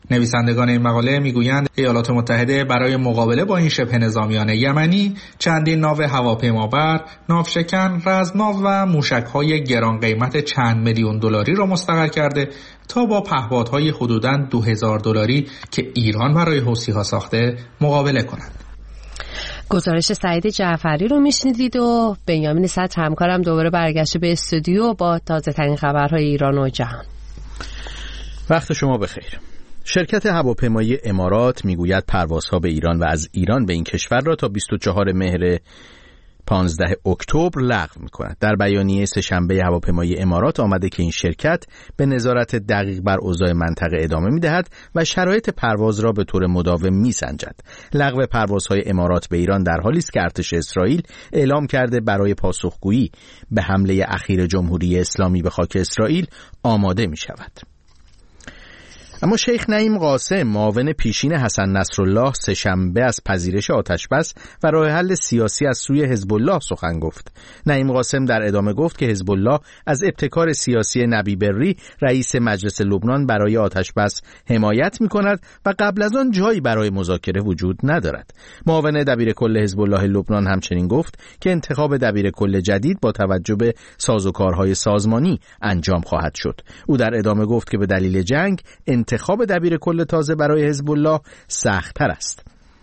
نویسندگان این مقاله میگویند ایالات متحده برای مقابله با این شبه نظامیان یمنی چندین ناو هواپیمابر، ناوشکن، رزمناو و موشک‌های گران قیمت چند میلیون دلاری را مستقر کرده تا با پهپادهای حدوداً دو هزار دلاری که ایران برای حوثی‌ها ساخته مقابله کنند. گزارش سعید جعفری رو میشنیدید و بنیامین صدر همکارم دوباره برگشته به استودیو با تازه ترین خبرهای ایران و جهان. وقت شما بخیر. شرکت هواپیمایی امارات میگوید پروازها به ایران و از ایران به این کشور را تا بیست و چهارم مهر پانزدهم اکتبر لغو می‌کند. در بیانیه سه‌شنبه هواپیمایی امارات آمده که این شرکت به نظارت دقیق بر اوضاع منطقه ادامه می‌دهد و شرایط پرواز را به طور مداوم می‌سنجد. لغو پروازهای امارات به ایران در حالی است که ارتش اسرائیل اعلام کرده برای پاسخگویی به حمله اخیر جمهوری اسلامی به خاک اسرائیل آماده می‌شود. اما شیخ نعیم قاسم معاون پیشین حسن نصرالله سه‌شنبه از پذیرش آتشبس و راه حل سیاسی از سوی حزب الله سخن گفت. نعیم قاسم در ادامه گفت که حزب الله از ابتکار سیاسی نبی بری رئیس مجلس لبنان برای آتشبس حمایت می‌کند و قبل از آن جایی برای مذاکره وجود ندارد. معاون دبیرکل حزب الله لبنان همچنین گفت که انتخاب دبیرکل جدید با توجه به سازوکارهای سازمانی انجام خواهد شد. او در ادامه گفت که به دلیل جنگ انتخاب دبیرکل تازه برای حزب الله سخت‌تر است.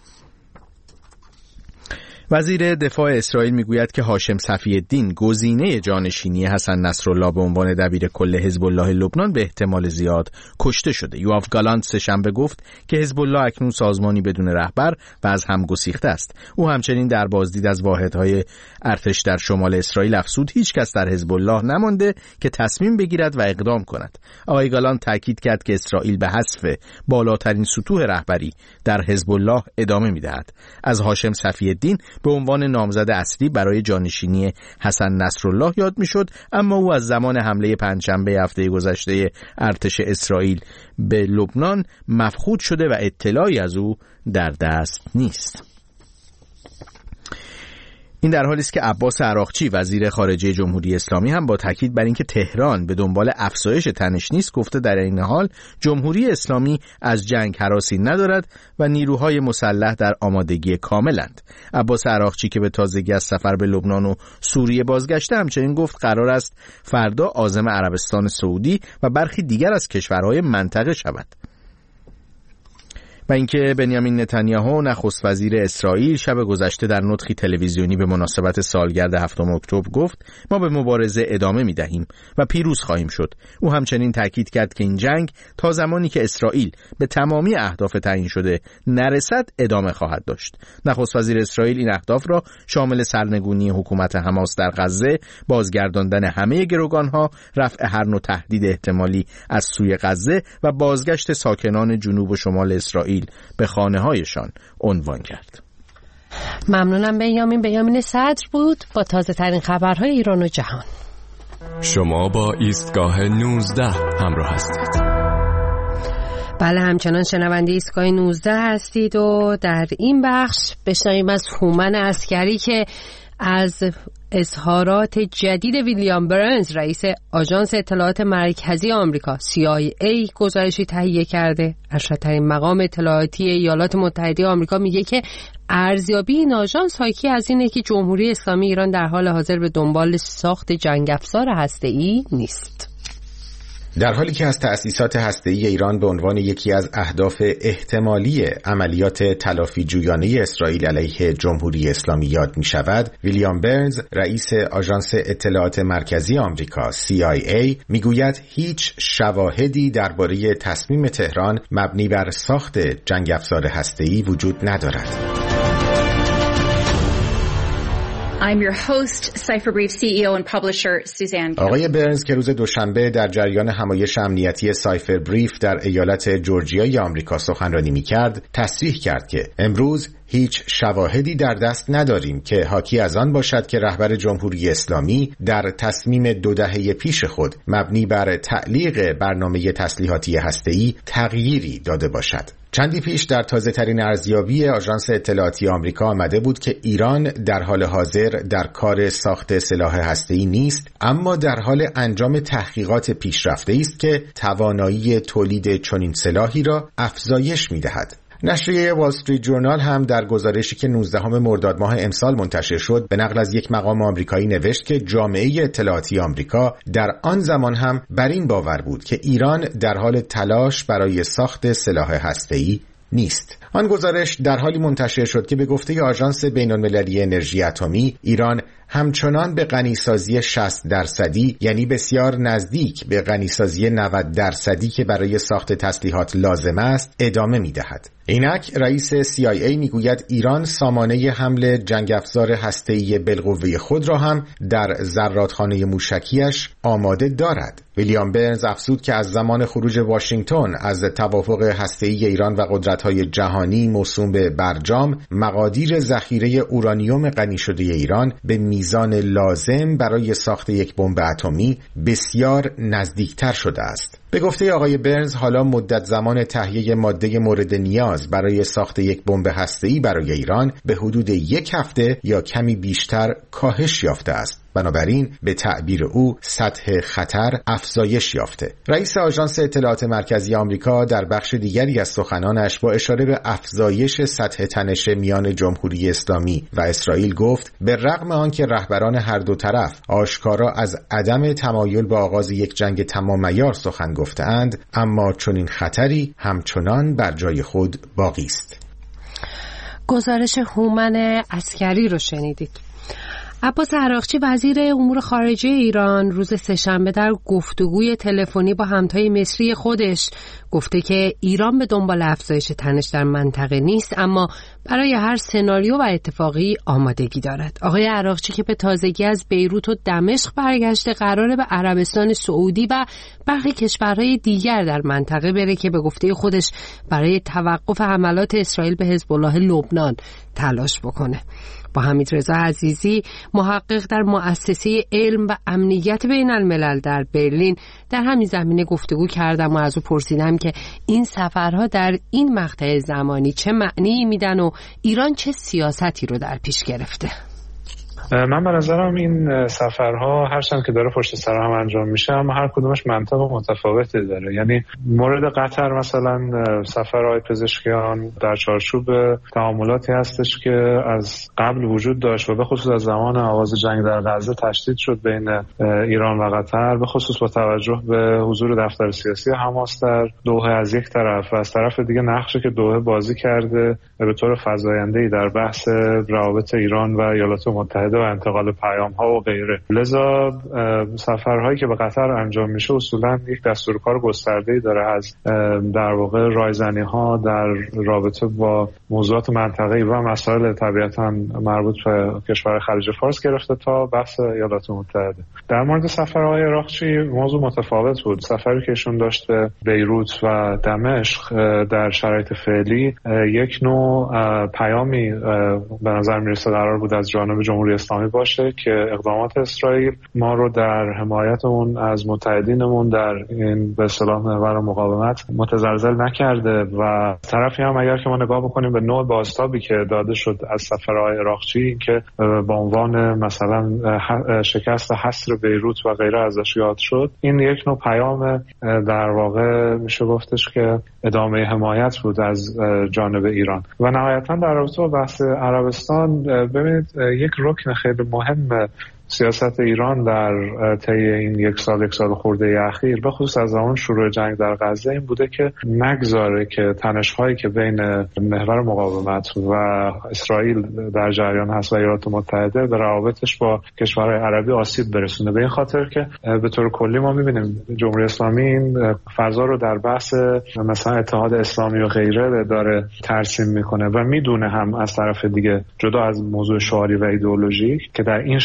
وزیر دفاع اسرائیل میگوید که هاشم صفی الدین گزینه جانشینی حسن نصرالله به عنوان دبیرکل حزب الله لبنان به احتمال زیاد کشته شده. یوآف گالانت سه‌شنبه گفت که حزب الله اکنون سازمانی بدون رهبر و از هم گسیخته است. او همچنین در بازدید از واحدهای ارتش در شمال اسرائیل افزود هیچ کس در حزب الله نمانده که تصمیم بگیرد و اقدام کند. آقای گالانت تاکید کرد که اسرائیل به حذف بالاترین سطوح رهبری در حزب الله ادامه می‌دهد. از هاشم صفی الدین به عنوان نامزد اصلی برای جانشینی حسن نصرالله یاد میشد، اما او از زمان حمله پنجشنبه هفته گذشته ارتش اسرائیل به لبنان مفقود شده و اطلاعی از او در دست نیست. این در حالی است که عباس عراقچی وزیر خارجه جمهوری اسلامی هم با تاکید بر اینکه تهران به دنبال افزایش تنش نیست گفته در این حال جمهوری اسلامی از جنگ هراسی ندارد و نیروهای مسلح در آمادگی کاملند. عباس عراقچی که به تازگی از سفر به لبنان و سوریه بازگشته همچنین گفت قرار است فردا عازم عربستان سعودی و برخی دیگر از کشورهای منطقه شود. و اینکه بنیامین نتانیاهو نخست وزیر اسرائیل شب گذشته در نطقی تلویزیونی به مناسبت سالگرد هفتم اکتبر گفت ما به مبارزه ادامه می دهیم و پیروز خواهیم شد. او همچنین تاکید کرد که این جنگ تا زمانی که اسرائیل به تمامی اهداف تعیین شده نرسد ادامه خواهد داشت. نخست وزیر اسرائیل این اهداف را شامل سرنگونی حکومت حماس در غزه، بازگرداندن همه گروگانها، رفع هر نوع تهدید احتمالی از سوی غزه و بازگشت ساکنان جنوب و شمال اسرائیل به خانه هایشان عنوان کرد. ممنونم. بنیامین بنیامین صدر بود با تازه ترین خبرهای ایران و جهان. شما با ایستگاه نوزده همراه هستید. بله، همچنان شنونده ایستگاه نوزده هستید و در این بخش بشنویم از هومن عسکری که از اظهارات جدید ویلیام برنز رئیس آژانس اطلاعات مرکزی آمریکا سی آی ای گزارشی تهیه کرده. ارشدترین مقام اطلاعاتی ایالات متحده آمریکا میگه که ارزیابی این آژانس حاکی از اینه که جمهوری اسلامی ایران در حال حاضر به دنبال ساخت جنگ افزار هسته‌ای نیست. در حالی که از تأسیسات هسته‌ای ایران به عنوان یکی از اهداف احتمالی عملیات تلافی جویانه اسرائیل علیه جمهوری اسلامی یاد می شود، ویلیام برنز رئیس آژانس اطلاعات مرکزی آمریکا سی آی ای می گوید هیچ شواهدی درباره تصمیم تهران مبنی بر ساخت جنگ افزار هسته‌ای وجود ندارد. I'm your host, Cipher Brief سی ای او and publisher Suzanne. آقای برنز که روز دوشنبه در جریان همایش امنیتی سایفر بریف در ایالت جورجیای آمریکا سخنرانی می‌کرد، تصریح کرد که امروز هیچ شواهدی در دست نداریم که حاکی از آن باشد که رهبر جمهوری اسلامی در تصمیم دو دهه پیش خود مبنی بر تعلیق برنامه تسلیحاتی هسته‌ای تغییری داده باشد. چندی پیش در تازه ترین ارزیابی آژانس اطلاعاتی آمریکا آمده بود که ایران در حال حاضر در کار ساخت سلاح هسته‌ای نیست، اما در حال انجام تحقیقات پیشرفته است که توانایی تولید چنین سلاحی را افزایش می‌دهد. نشریه وال استریت جورنال هم در گزارشی که نوزدهم مرداد ماه امسال منتشر شد به نقل از یک مقام آمریکایی نوشت که جامعه اطلاعاتی آمریکا در آن زمان هم بر این باور بود که ایران در حال تلاش برای ساخت سلاح هسته‌ای نیست. آن گزارش در حالی منتشر شد که به گفته آژانس بین‌المللی انرژی اتمی، ایران همچنان به غنیسازی شصت درصدی، یعنی بسیار نزدیک به غنیسازی نود درصدی که برای ساخت تسلیحات لازم است، ادامه می‌دهد. اینک رئیس سی آی ای میگوید ایران سامانه حمل جنگ افزار هسته‌ای بالقوه خود را هم در زرادخانه موشکیش آماده دارد. ویلیام برنز افزود که از زمان خروج واشنگتن از توافق هسته‌ای ایران و قدرت‌های جهانی موسوم به برجام، مقادیر ذخیره اورانیوم غنی شده ایران به میزان لازم برای ساخت یک بمب اتمی بسیار نزدیکتر شده است. به گفته آقای برنز، حالا مدت زمان تهیه ماده مورد نیاز برای ساخت یک بمب هسته‌ای برای ایران به حدود یک هفته یا کمی بیشتر کاهش یافته است. بنابراین به تعبیر او سطح خطر افزایش یافته. رئیس آژانس اطلاعات مرکزی آمریکا در بخش دیگری از سخنانش با اشاره به افزایش سطح تنش میان جمهوری اسلامی و اسرائیل گفت به رغم آنکه رهبران هر دو طرف آشکارا از عدم تمایل به آغاز یک جنگ تمام عیار سخن گفتند، اما چنین خطری همچنان بر جای خود باقی است. گزارش هومن عسکری رو شنیدید. عباس عراقچی وزیر امور خارجه ایران روز سه‌شنبه در گفتگوی تلفنی با همتای مصری خودش گفته که ایران به دنبال افزایش تنش در منطقه نیست، اما برای هر سناریو و اتفاقی آمادگی دارد. آقای عراقچی که به تازگی از بیروت و دمشق برگشته، قراره به عربستان سعودی و برخی کشورهای دیگر در منطقه بره که به گفته خودش برای توقف حملات اسرائیل به حزب الله لبنان تلاش بکنه. با حمیدرضا عزیزی، محقق در مؤسسه علم و امنیت بین الملل در برلین، در همین زمینه گفتگو کردم و از او پرسیدم که این سفرها در این مقطع زمانی چه معنی میدن و ایران چه سیاستی رو در پیش گرفته. من به نظرم این سفرها هرچند که داره پشت سر هم انجام میشه، اما هر کدومش منطق متفاوتی داره. یعنی مورد قطر مثلا سفرهای پزشکیان در چارچوب تعاملاتی هستش که از قبل وجود داشت و به خصوص از زمان آغاز جنگ در غزه تشدید شد بین ایران و قطر، به خصوص با توجه به حضور دفتر سیاسی حماس در دوحه از یک طرف و از طرف دیگه نقشی که دوحه بازی کرده به طور فزاینده‌ای در بحث روابط ایران و ایالات متحده و انتقال پیام ها و غیره. لذا سفرهایی که به قطر انجام میشه اصولا یک دستورکار گسترده‌ای داره از در واقع رایزنی ها در رابطه با موضوعات منطقه‌ای و مسائل طبیعتاً مربوط به کشور خلیج فارس گرفته تا بحث ایالات متحده. در مورد سفرهای عراقچی موضوع متفاوت بود. سفری که ایشون داشت به بیروت و دمشق در شرایط فعلی یک نوع پیامی به نظر میرسه قرار بود از جانب جمهوری اسلامی باشه که اقدامات اسرائیل ما رو در حمایتمون از متحدینمون در این به اصطلاح محور مقاومت متزلزل نکرده و طرفی هم اگر که ما نگاه بکنیم به نوع بازتابی که داده شد از سفرهای عراقچی که با عنوان مثلا شکست حصر بیروت و غیره ازش یاد شد، این یک نوع پیام در واقع میشه گفتش که ادامه حمایت بود از جانب ایران. و نهایتا در رابطه با بحث عربستان، ببینید یک رکن خیلی مهم سیاست ایران در طی این یک سال یک سال خورده اخیر به خصوص از زمان شروع جنگ در غزه این بوده که نگذاره که تنش‌هایی که بین محور مقاومت و اسرائیل در جریان هست و ایالات متحده به روابطش با کشورهای عربی آسیب برسونه. به این خاطر که به طور کلی ما می‌بینیم جمهوری اسلامی این فضا رو در بحث مثلا اتحاد اسلامی و غیره داره ترسیم میکنه و میدونه هم از طرف دیگه جدا از موضوع شعاری و ایدئولوژیک که در این شرایط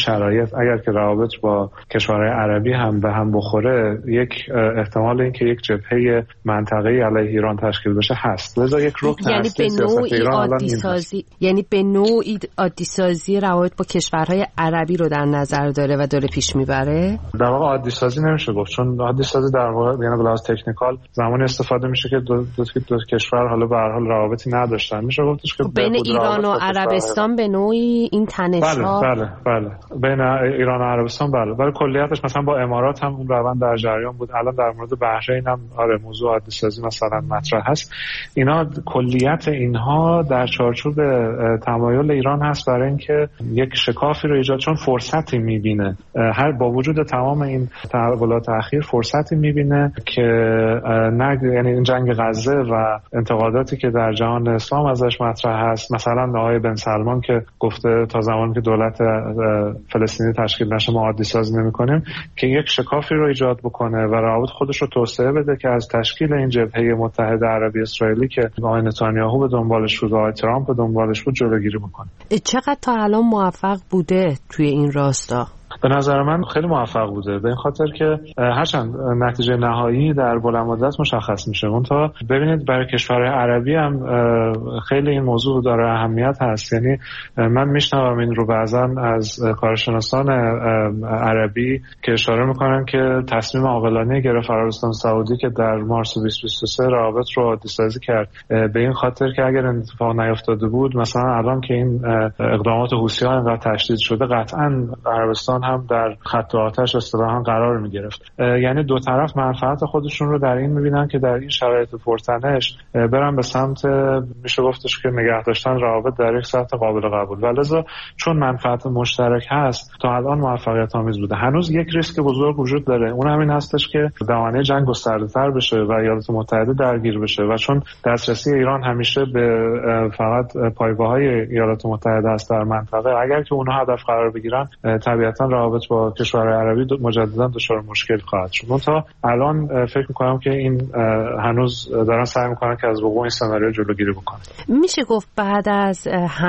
اگر که روابط با کشورهای عربی هم به هم بخوره یک احتمال این که یک جبهه منطقه‌ای علیه ایران تشکیل بشه هست. لذا یک رکن یعنی به نوعی عادی سازی یعنی به نوعی عادی سازی روابط با کشورهای عربی رو در نظر داره و داره پیش میبره. در واقع عادی سازی نمیشه گفت، چون عادی سازی در واقع یعنی به لحاظ تکنیکال زمانی استفاده میشه که دو, دو, دو کشور حالا به هر حال روابطی نداشتن. میشه گفتش که بین ایران و عربستان به نوعی این تنش‌ها بله بله بله بین ایران و عربستان بله، ولی کلیتش مثلا با امارات هم اون روند در جریان بود. الان در مورد بحرین هم آره موضوع عادی سازی مثلا مطرح هست. اینا کلیت اینها در چارچوب تمایل ایران هست برای اینکه یک شکافی رو ایجاد، چون فرصتی میبینه هر با وجود تمام این تحولات اخیر فرصتی میبینه که نه یعنی این جنگ غزه و انتقاداتی که در جهان اسلام ازش مطرح هست، مثلا آقای بن سلمان که گفته تا زمانی که دولت فلسطینی تشکیل نشه ما عادی سازی نمی‌کنیم، که یک شکافی رو ایجاد بکنه و روابط خودش رو توسعه بده که از تشکیل این جبهه متحد عربی اسرائیلی که آقای نتانیاهو به دنبالش بود و آقای ترامپ به دنبالش بود جلوگیری بکنه. چقدر تا الان موفق بوده توی این راستا؟ به نظر من خیلی موفق بوده، به این خاطر که هرچند نتیجه نهایی در بلند مدت مشخص میشه، منتها ببینید برای کشورهای عربی هم خیلی این موضوع داره اهمیت هست. یعنی من میشنوم این رو بعضا از کارشناسان عربی که اشاره میکنن که تصمیم عاقلانه گرفت عربستان سعودی که در مارس بیست و بیست و سه روابط رو عادی سازی کرد، به این خاطر که اگر این اتفاق نیفتاده بود مثلا الان که این اقدامات حوثی‌ها اینقدر تشدید شده قطعاً عربستان هم در خط آتش اصطلاحاً قرار می‌گرفت. یعنی دو طرف منفعت خودشون رو در این می‌بینن که در این شرایط پرتنش برن به سمت میشه گفتش که نگه داشتن روابط در یک سطح قابل قبول، ولذا چون منفعت مشترک هست تا الان موفقیت آمیز بوده. هنوز یک ریسک بزرگ وجود داره، اون همین هستش که دامنه جنگ گسترده‌تر بشه و ایالات متحده درگیر بشه و چون دسترسی ایران همیشه به فقط پایگاه‌های ایالات متحده است در منطقه، اگر که اونها هدف قرار بگیرن طبیعتاً روابط با کشورهای عربی مجددا دچار مشکل خواهد شد. منتها الان فکر می‌کنم که این هنوز دارن سعی می‌کنن که از وقوع این سناریو جلوگیری بکنن. میشه گفت بعد از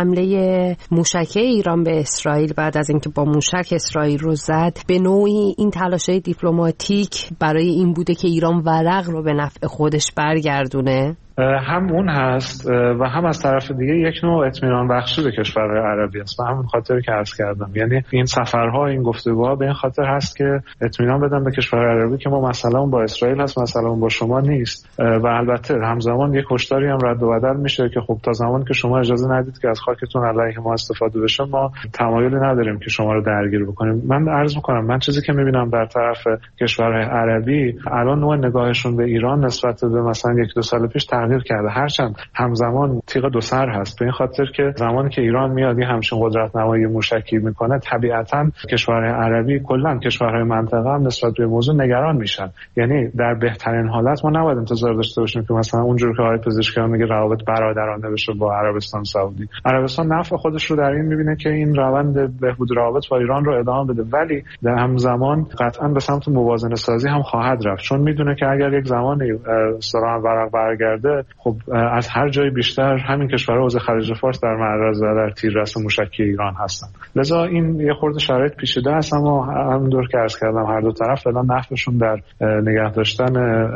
حمله موشکی ایران به اسرائیل، بعد از اینکه با موشک اسرائیل رو زد، به نوعی این تلاش‌های دیپلماتیک برای این بوده که ایران ورق رو به نفع خودش برگردونه؟ هم اون هست و هم از طرف دیگه یک نوع اطمینان بخشی به کشورهای عربی است. و همون خاطری که عرض کردم، یعنی این سفرها این گفتگوها به این خاطر هست که اطمینان بدن به کشورهای عربی که ما مثلا با اسرائیل هست، مثلا با شما نیست. و البته همزمان یک هشداری هم رد و بدل میشه که خب تا زمانی که شما اجازه ندید که از خاکتون علیه ما استفاده بشه ما تمایلی نداریم که شما رو درگیر بکنیم. من عرض میکنم من چیزی که میبینم در طرف کشورهای عربی الان نوع نگاهشون به ایران نسبت به مثلا یک دو سال پیش تغییر کرده، هرچند همزمان تیغ دو سر هست، به این خاطر که زمانی که ایران میاد یه همچین قدرت نمایی موشکی میکنه طبیعتاً کشورهای عربی کلا کشورهای منطقه هم نسبت به موضوع نگران میشن. یعنی در بهترین حالت ما نباید انتظار داشته باشیم که مثلا اونجوری که آقای پزشکیان میگه روابط برادرانه بشه با عربستان سعودی. عربستان نفع خودش رو در این میبینه که این روند بهبود روابط با ایران رو ادامه بده، ولی در همزمان قطعاً به سمت موازنه سازی هم خواهد رفت، چون میدونه که اگر یک زمانی سراغ ورق برگرده خب از هر جای بیشتر همین کشورها حوزه خلیج فارس در معرض و در تیررس موشکی ایران هستن. لذا این یه خورده شرایط پیچیده است، اما همونطور که عرض کردم هر دو طرف فعلا نفعشون در نگه داشتن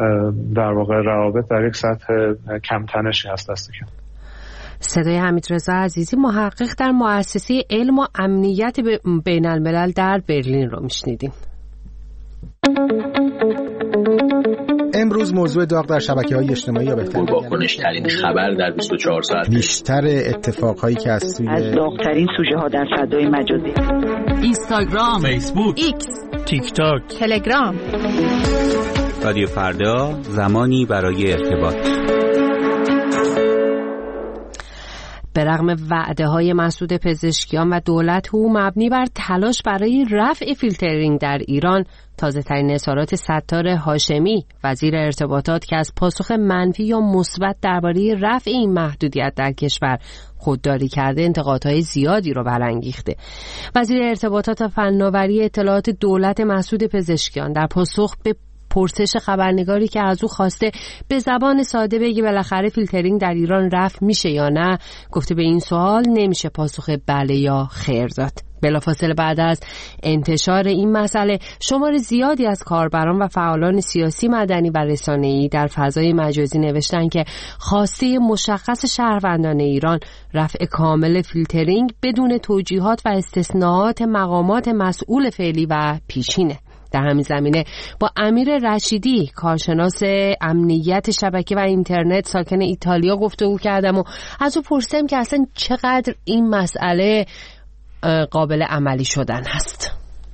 در واقع روابط در یک سطح کم تنشی هست دست کم. صدای حمیدرضا عزیزی، محقق در مؤسسه علم و امنیت بین الملل در برلین رو میشنیدیم. امروز موضوع داغ در شبکه‌های اجتماعی یا بهتر واکنش‌ترین خبر در بیست و چهار ساعت، بیشتر اتفاقهایی که از سوی از داغ‌ترین سوژه ها در فضای مجازی، اینستاگرام، فیسبوک، ایکس، تیک تاک، تلگرام. رادیو فردا، زمانی برای ارتباط. به رغم وعده های مسعود پزشکیان و دولت او مبنی بر تلاش برای رفع فیلترینگ در ایران، تازه ترین اظهارات ستار هاشمی وزیر ارتباطات که از پاسخ منفی یا مثبت درباره رفع این محدودیت در کشور خودداری کرده انتقادهای زیادی رو برانگیخته. وزیر ارتباطات و فناوری اطلاعات دولت مسعود پزشکیان در پاسخ به پرسش خبرنگاری که از او خواسته به زبان ساده بگی بالاخره فیلترینگ در ایران رفع میشه یا نه، گفته به این سوال نمیشه پاسخ بله یا خیر داد. بلافاصله بعد از انتشار این مسئله شمار زیادی از کاربران و فعالان سیاسی، مدنی و رسانه‌ای در فضای مجازی نوشتن که خواسته مشخص شهروندان ایران رفع کامل فیلترینگ بدون توجیهات و استثناءات مقامات مسئول فعلی و پیشینه. در همین زمینه با امیر رشیدی، کارشناس امنیت شبکه و اینترنت ساکن ایتالیا گفتگو کردم و از او پرسیدم که اصلا چقدر این مسئله قابل عملی شدن هست.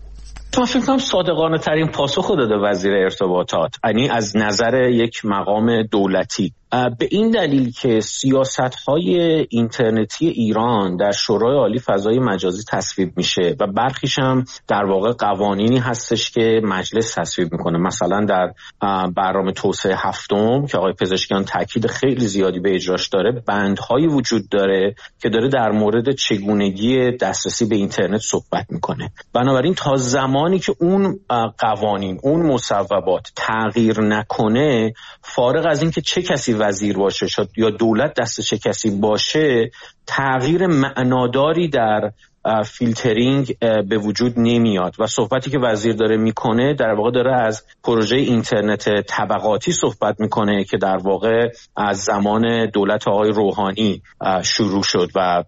من فکر کنم صادقانه ترین پاسخ داده وزیر ارتباطات، یعنی از نظر یک مقام دولتی، به این دلیل که سیاست‌های اینترنتی ایران در شورای عالی فضای مجازی تصویب میشه و برخیش هم در واقع قوانینی هستش که مجلس تصویب میکنه. مثلا در برنامه توسعه هفتم که آقای پزشکیان تاکید خیلی زیادی به اجراش داره، بندهایی وجود داره که داره در مورد چگونگی دسترسی به اینترنت صحبت میکنه. بنابراین تا زمانی که اون قوانین، اون مصوبات تغییر نکنه، فارغ از این که چه کسی وزیر باشه یا دولت دست چه کسی باشه، تغییر معناداری در فیلترینگ به وجود نمیاد و صحبتی که وزیر داره میکنه در واقع داره از پروژه اینترنت طبقاتی صحبت میکنه که در واقع از زمان دولت آقای روحانی شروع شد و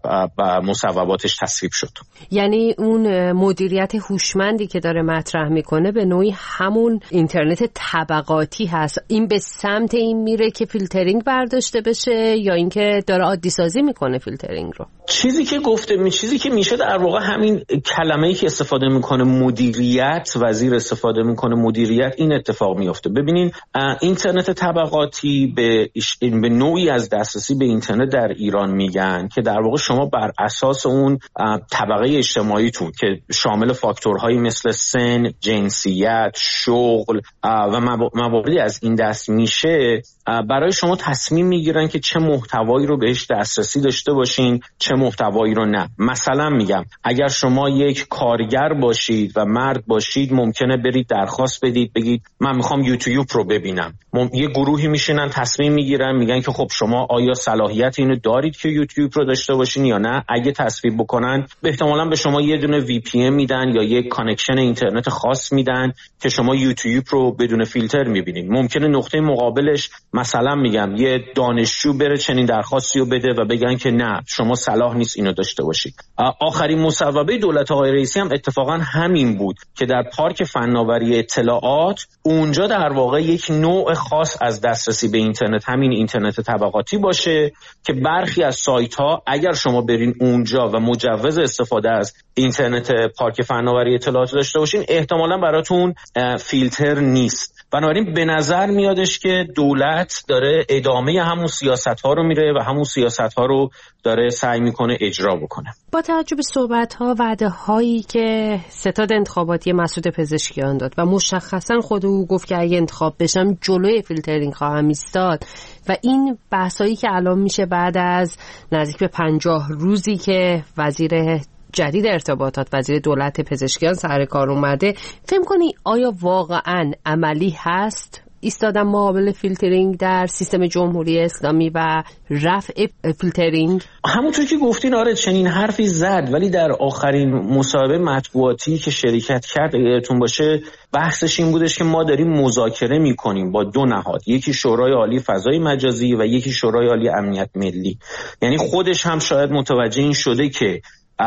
مصوباتش تصویب شد. یعنی اون مدیریت هوشمندی که داره مطرح میکنه به نوعی همون اینترنت طبقاتی هست. این به سمت این میره که فیلترینگ برداشته بشه یا اینکه داره عادی سازی میکنه فیلترینگ رو؟ چیزی که گفته می چیزی که میشه در واقع همین کلمه‌ای که استفاده میکنه مدیریت، وزیر استفاده میکنه مدیریت، این اتفاق میفته. ببینین اینترنت طبقاتی به به نوعی از دسترسی به اینترنت در ایران میگن که در واقع شما بر اساس اون طبقه اجتماعیتون که شامل فاکتورهایی مثل سن، جنسیت، شغل و مواردی از این دست میشه، برای شما تصمیم میگیرن که چه محتوایی رو بهش دسترسی داشته باشین، چه محتوایی رو نه. مثلا میگم اگر شما یک کارگر باشید و مرد باشید، ممکنه برید درخواست بدید بگید من میخوام یوتیوب رو ببینم. مم... یه گروهی میشینن تصمیم میگیرن میگن که خب شما آیا صلاحیت اینو دارید که یوتیوب رو داشته باشین یا نه. اگه تصویب بکنن احتمالاً به شما یه دونه وی پی ان میدن یا یک کانکشن اینترنت خاص میدن که شما یوتیوب رو بدون فیلتر میبینید. ممکنه نقطه مقابلش مثلا میگم یه دانشجو بره چنین درخواستی رو بده و بگن که نه شما صلاح نیست اینو داشته باشید. آخرین مصوبه دولت آقای رئیسی هم اتفاقا همین بود که در پارک فناوری اطلاعات اونجا در واقع یک نوع خاص از دسترسی به اینترنت، همین اینترنت طبقاتی باشه که برخی از سایت ها اگر شما برین اونجا و مجوز استفاده از اینترنت پارک فناوری اطلاعات داشته باشین، احتمالاً براتون فیلتر نیست. بنابراین به نظر میادش که دولت داره ادامه همون سیاست‌ها رو میره و همون سیاست‌ها رو داره سعی میکنه اجرا بکنه. با توجه به صحبت‌ها، وعده‌هایی که ستاد انتخاباتی مسعود پزشکیان داد و مشخصاً خود او گفت که اگه انتخاب بشم جلوی فیلترینگ خواهم ایستاد و این بحثایی که الان میشه بعد از نزدیک به پنجاه روزی که وزیر جدید ارتباطات، وزیر دولت پزشکیان سر کار اومده، فهم کنی آیا واقعاً عملی هست ایستادن مقابل فیلترینگ در سیستم جمهوری اسلامی و رفع فیلترینگ؟ همونطور که گفتین آره چنین حرفی زد، ولی در آخرین مصاحبه مطبوعاتی که شرکت کرد یادتون باشه بحثش این بودش که ما داریم مذاکره میکنیم با دو نهاد، یکی شورای عالی فضای مجازی و یکی شورای عالی امنیت ملی. یعنی خودش هم شاید متوجه این شده که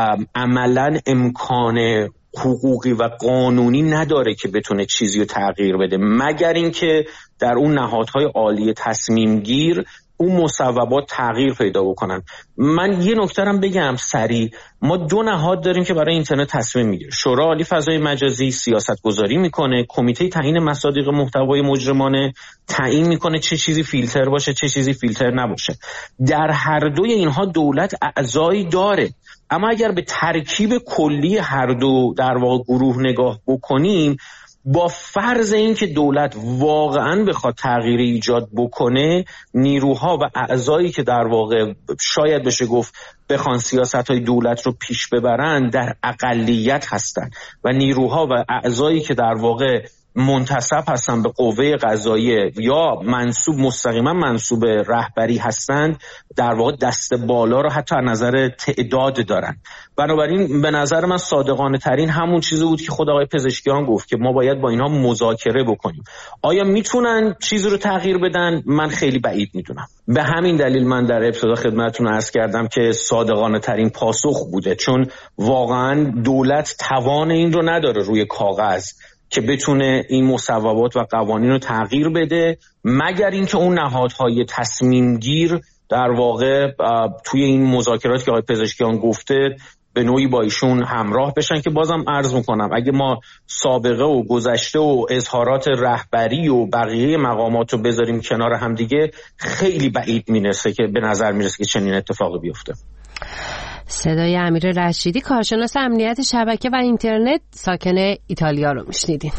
عملاً امکان حقوقی و قانونی نداره که بتونه چیزی رو تغییر بده، مگر اینکه در اون نهادهای عالی تصمیم گیر اون مصوبات تغییر پیدا بکنن. من یه نکته هم بگم سریع، ما دو نهاد داریم که برای اینترنت تصمیم میگیره. شورای عالی فضای مجازی سیاست گذاری میکنه، کمیته تعیین مصادیق محتوای مجرمانه تعیین میکنه چه چیزی فیلتر باشه چه چیزی فیلتر نباشه. در هر دوی اینها دولت اعضایی داره، اما اگر به ترکیب کلی هر دو در واقع گروه نگاه بکنیم، با فرض این که دولت واقعاً بخواد تغییر ایجاد بکنه، نیروها و اعضایی که در واقع شاید بشه گفت بخوان سیاست‌های دولت رو پیش ببرن در اقلیت هستن و نیروها و اعضایی که در واقع منتسب هستن به قوه قضاییه یا منسوب مستقیما منسوب رهبری هستند در واقع دست بالا رو حتی از نظر تعداد دارن. بنابراین به نظر من صادقانه ترین همون چیزی بود که خود آقای پزشکیان گفت که ما باید با اینها مذاکره بکنیم. آیا میتونن چیزی رو تغییر بدن؟ من خیلی بعید میدونم. به همین دلیل من در ابتدا خدمتتون عرض کردم که صادقانه ترین پاسخ بوده، چون واقعا دولت توان این رو نداره روی کاغذ که بتونه این مصوبات و قوانین رو تغییر بده، مگر اینکه اون نهادهای تصمیم گیر در واقع توی این مذاکراتی که آقای پزشکیان گفته به نوعی با ایشون همراه بشن. که بازم عرض میکنم اگه ما سابقه و گذشته و اظهارات رهبری و بقیه مقامات رو بذاریم کنار هم دیگه، خیلی بعید میرسه که به نظر میرسه که چنین اتفاقی بیفته. صدای امیر رشیدی، کارشناس امنیت شبکه و اینترنت، ساکن ایتالیا رو میشنیدیم.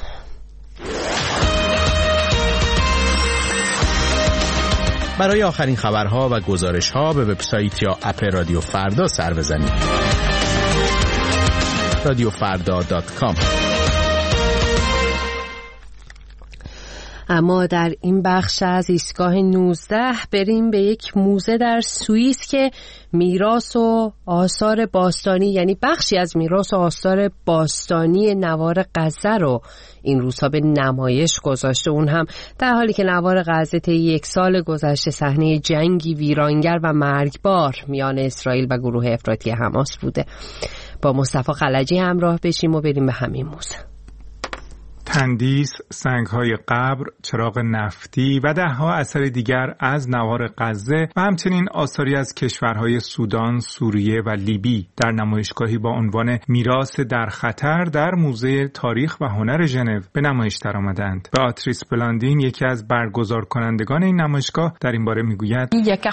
برای آخرین خبرها و گزارش‌ها به وبسایت یا اپ رادیو فردا سر بزنید. رادیو فردا دات کام. اما در این بخش از ایستگاه نوزده بریم به یک موزه در سوئیس که میراث و آثار باستانی، یعنی بخشی از میراث و آثار باستانی نوار غزه رو این روزها به نمایش گذاشته. اون هم در حالی که نوار غزه طی یک سال گذشته صحنه جنگی ویرانگر و مرگبار میان اسرائیل و گروه افراطی حماس بوده. با مصطفی خلجی همراه بشیم و بریم به همین موزه. تندیس، سنگ‌های قبر، چراغ نفتی و ده‌ها اثر دیگر از نوار غزه و همچنین آثاری از کشورهای سودان، سوریه و لیبی در نمایشگاهی با عنوان میراث در خطر در موزه تاریخ و هنر ژنو به نمایش درآمدند. باتریس بلاندین، یکی از برگزار کنندگان این نمایشگاه، در این باره میگوید: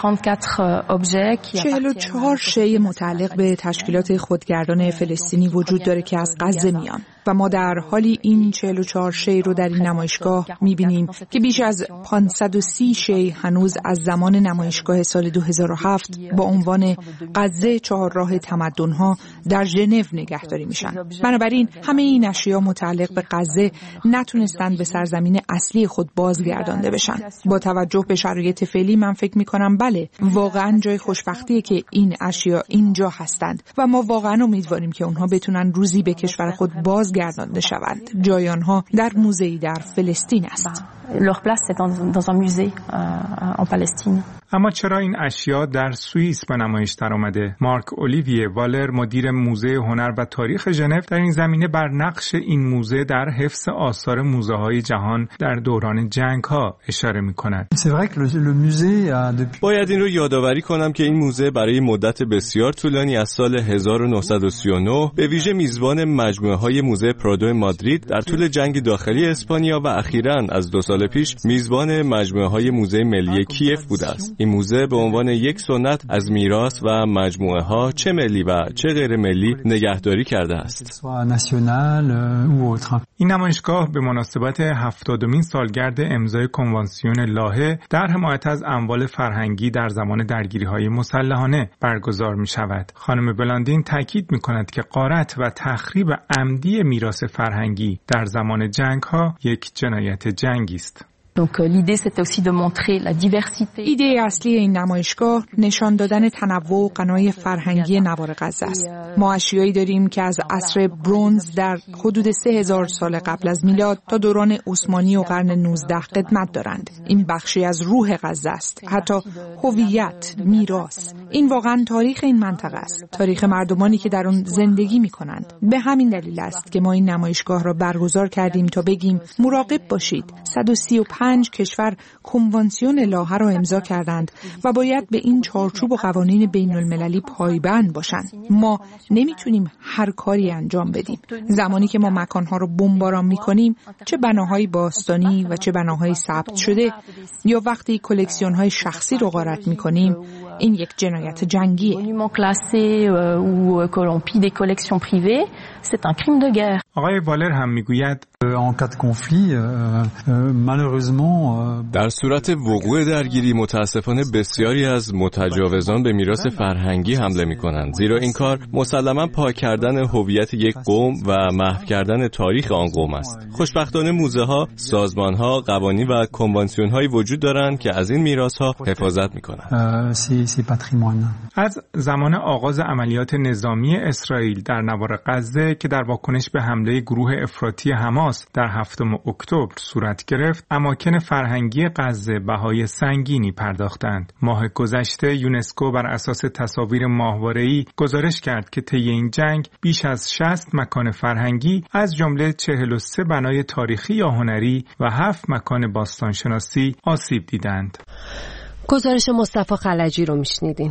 چهل و چهار شی متعلق به تشکیلات خودگردان فلسطینی وجود داره که از غزه میان و ما در حالی این چهل و چهار شی رو در این نمایشگاه می‌بینیم که بیش از پانصد و سی شی هنوز از زمان نمایشگاه سال دو هزار و هفت با عنوان غزه چهارراه تمدن‌ها در ژنو نگهداری میشن. بنابراین همه این اشیا متعلق به غزه نتونستند به سرزمین اصلی خود بازگردانده بشن. با توجه به شرایط فعلی من فکر می‌کنم بله، واقعاً جای خوشبختیه که این اشیا اینجا هستند و ما واقعاً امیدواریم که اونها بتونن روزی به کشور خود بازگردانده شوند. جای آنها در موزه‌ای در فلسطین است. Leur place c'est dans, dans un musée euh, en Palestine. اما چرا این اشیا در سوئیس به نمایش درآمده؟ مارک اولیویه والر، مدیر موزه هنر و تاریخ ژنو، در این زمینه بر نقش این موزه در حفظ آثار موزه‌های جهان در دوران جنگ‌ها اشاره می‌کند. باید این رو یادآوری کنم که این موزه برای مدت بسیار طولانی از سال هزار و نهصد و سی و نه به ویژه میزبان مجموعه‌های موزه پرادو مادرید در طول جنگ داخلی اسپانیا و اخیراً از دو سال پیش میزبان مجموعه‌های موزه ملی کیف بوده است. این موزه به عنوان یک سنت از میراث و مجموعه‌ها چه ملی و چه غیر ملی نگهداری کرده است. این نمایشگاه به مناسبت هفتادمین سالگرد امضای کنوانسیون لاهه در حمایت از اموال فرهنگی در زمان درگیری‌های مسلحانه برگزار می‌شود. خانم بلاندین تاکید می‌کند که غارت و تخریب عمدی میراث فرهنگی در زمان جنگ‌ها یک جنایت جنگی است. Donc l'idée c'était aussi de montrer la diversité. ایده اصلی این نمایشگاه نشان دادن تنوع و غنای فرهنگی نوار غزه است. ما اشیایی داریم که از عصر برنز در حدود سه هزار سال قبل از میلاد تا دوران عثمانی و قرن نوزدهم قدمت دارند. این بخشی از روح غزه است، حتی هویت، میراث. این واقعا تاریخ این منطقه است، تاریخ مردمانی که در آن زندگی می‌کنند. به همین دلیل است که ما این نمایشگاه را برگزار کردیم تا بگیم مراقب باشید. صد و سی و پنج کشور کنوانسیون لاهه را امضا کردند و باید به این چارچوب و قوانین بین المللی پایبند باشند. ما نمیتونیم هر کاری انجام بدیم. زمانی که ما مکانها را بمباران میکنیم، چه بناهای باستانی و چه بناهای ثبت شده، یا وقتی کلکسیون‌های شخصی رو غارت میکنیم، این یک جنایت جنگیه. آقای والر هم میگوید در صورت وقوع درگیری متاسفانه بسیاری از متجاوزان به میراث فرهنگی حمله می‌کنند، زیرا این کار مسلماً پاک کردن هویت یک قوم و محو کردن تاریخ آن قوم است. خوشبختانه موزه‌ها، سازمان‌ها، قوانین و کنوانسیون‌هایی وجود دارند که از این میراث‌ها حفاظت می‌کنند. از زمان آغاز عملیات نظامی اسرائیل در نوار غزه که در واکنش به حمله گروه افراطی حماس در هفتم اکتبر صورت گرفت، اماکن فرهنگی غزه بهای سنگینی پرداختند. ماه گذشته یونسکو بر اساس تصاویر ماهواره‌ای گزارش کرد که طی این جنگ بیش از شصت مکان فرهنگی از جمله چهل و سه بنای تاریخی یا هنری و هفت مکان باستانشناسی آسیب دیدند. گزارش مصطفی خلجی رو میشنیدین.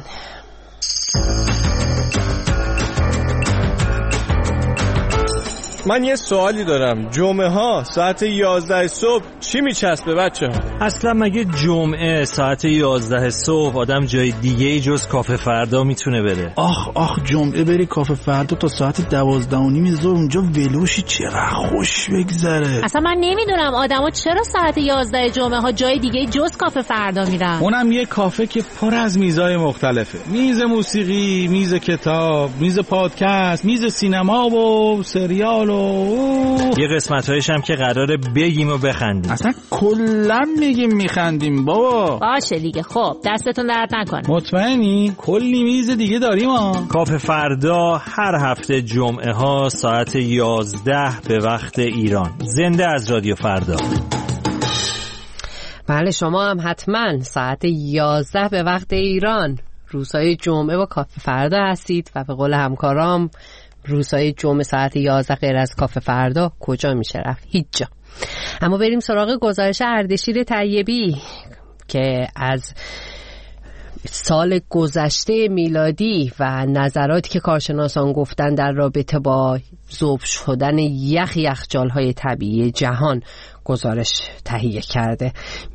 من یه سوالی دارم، جمعه ها ساعت یازده صبح چی میچسبه بچه ها؟ اصلا مگه جمعه ساعت یازده صبح آدم جای دیگه ای جز کافه فردا میتونه بره؟ آخ آخ جمعه بری کافه فردا تا ساعت دوازده و نیم ظهر اونجا ولوشی چقدر خوش بگذره. اصلا من نمیدونم آدما چرا ساعت یازده جمعه ها جای دیگه جز کافه فردا میرن. اونم یه کافه که پر از میزای مختلفه، میز موسیقی، میز کتاب، میز پادکست، میز سینما و سریال و یه قسمت‌هایش هم که قراره بگیم و بخندیم. اصلا کلا میگیم میخندیم بابا. باشه دیگه، خب دستتون درد نکنه. مطمئنی؟ کلی میز دیگه داریم ها. کافه فردا هر هفته جمعه ها ساعت یازده به وقت ایران. زنده از رادیو فردا. بله شما هم حتما ساعت یازده به وقت ایران روزهای جمعه با کافه فردا هستید و به قول همکارام روزهای جمعه ساعت یازده غیر از کافه فردا کجا میشه رفت؟ هیچ جا. اما بریم سراغ گزارش اردشیر طیبی که از سال گذشته میلادی و نظراتی که کارشناسان گفتن در رابطه با ذوب شدن یخ یخچال‌های طبیعی جهان گزارش تهیه کرده.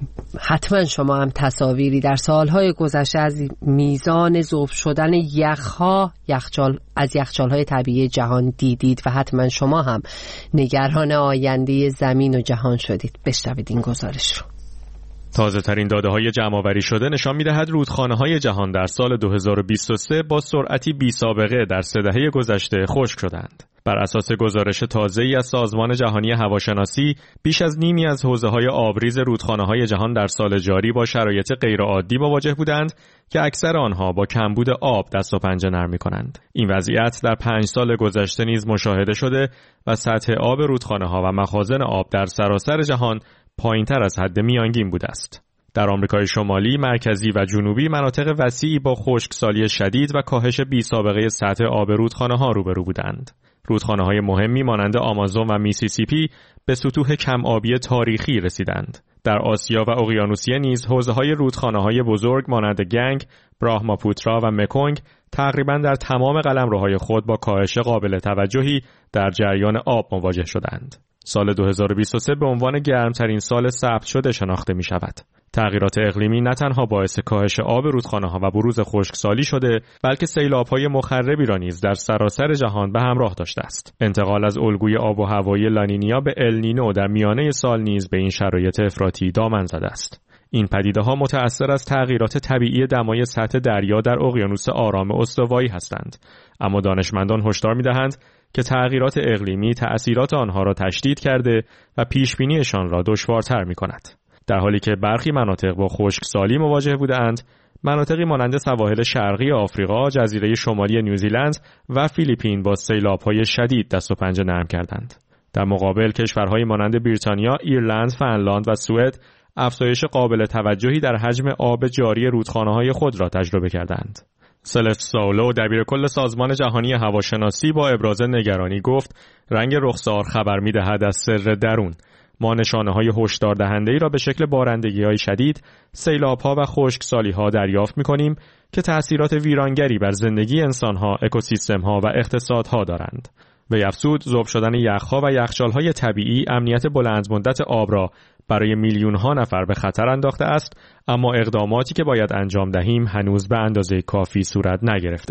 حتما شما هم تصاویری در سالهای گذشته از میزان ذوب شدن یخها یخچال از یخچال‌های طبیعی جهان دیدید و حتما شما هم نگران آینده زمین و جهان شدید. بشنوید این گزارش رو. تازه ترین داده های جمع آوری شده نشان می‌دهد رودخانه های جهان در سال دو هزار و بیست و سه با سرعتی بی سابقه در سه دهه گذشته خشک شدند. بر اساس گزارش تازه‌ای از سازمان جهانی هواشناسی، بیش از نیمی از حوضه‌های آبریز رودخانه‌های جهان در سال جاری با شرایط غیرعادی مواجه بودند که اکثر آنها با کمبود آب دست و پنجه نرم می‌کنند. این وضعیت در پنج سال گذشته نیز مشاهده شده و سطح آب رودخانه‌ها و مخازن آب در سراسر جهان پایین‌تر از حد میانگین بوده است. در آمریکای شمالی، مرکزی و جنوبی مناطق وسیعی با خشکسالی شدید و کاهش بی‌سابقه سطح آب رودخانه‌ها روبرو بودند. رودخانه‌های مهمی مانند آمازون و میسیسیپی به سطوح کم آبی تاریخی رسیدند. در آسیا و اقیانوسیه نیز حوضه‌های رودخانه‌های بزرگ مانند گنگ، براهماپوترا و مکونگ تقریباً در تمام قلمروهای خود با کاهش قابل توجهی در جریان آب مواجه شدند. سال دو هزار و بیست و سه به عنوان گرمترین سال ثبت شده شناخته می شود. تغییرات اقلیمی نه تنها باعث کاهش آب رودخانه‌ها و بروز خشکسالی شده، بلکه سیلاب‌های مخربی را نیز در سراسر جهان به همراه داشته است. انتقال از الگوی آب و هوایی لانینیا به النینو در میانه سال نیز به این شرایط افراطی دامن زده است. این پدیده‌ها متأثر از تغییرات طبیعی دمای سطح دریا در اقیانوس آرام استوایی هستند، اما دانشمندان هشدار می‌دهند که تغییرات اقلیمی تأثیرات آنها را تشدید کرده و پیشبینیشان را دشوارتر می‌کند. در حالی که برخی مناطق با خشکسالی مواجه بودند، مناطقی مانند سواحل شرقی آفریقا، جزیره شمالی نیوزیلند و فیلیپین با سیلاب‌های شدید دست و پنجه نرم کردند. در مقابل کشورهای مانند بریتانیا، ایرلند، فنلاند و سوئد افزایش قابل توجهی در حجم آب جاری رودخانه‌های خود را تجربه کردند. سلست ساولو دبیرکل سازمان جهانی هواشناسی با ابراز نگرانی گفت رنگ رخسار خبر می‌دهد از سر درون. ما نشانه‌های هشدار دهنده‌ای را به شکل بارندگی‌های شدید، سیلاب‌ها و خشکسالی‌ها دریافت می‌کنیم که تأثیرات ویرانگری بر زندگی انسان‌ها، اکوسیستم‌ها و اقتصادها دارند. وی افزود ذوب شدن یخ‌ها و یخچال‌های طبیعی امنیت بلندمدت آب را برای میلیون‌ها نفر به خطر انداخته است، اما اقداماتی که باید انجام دهیم هنوز به اندازه کافی صورت نگرفته.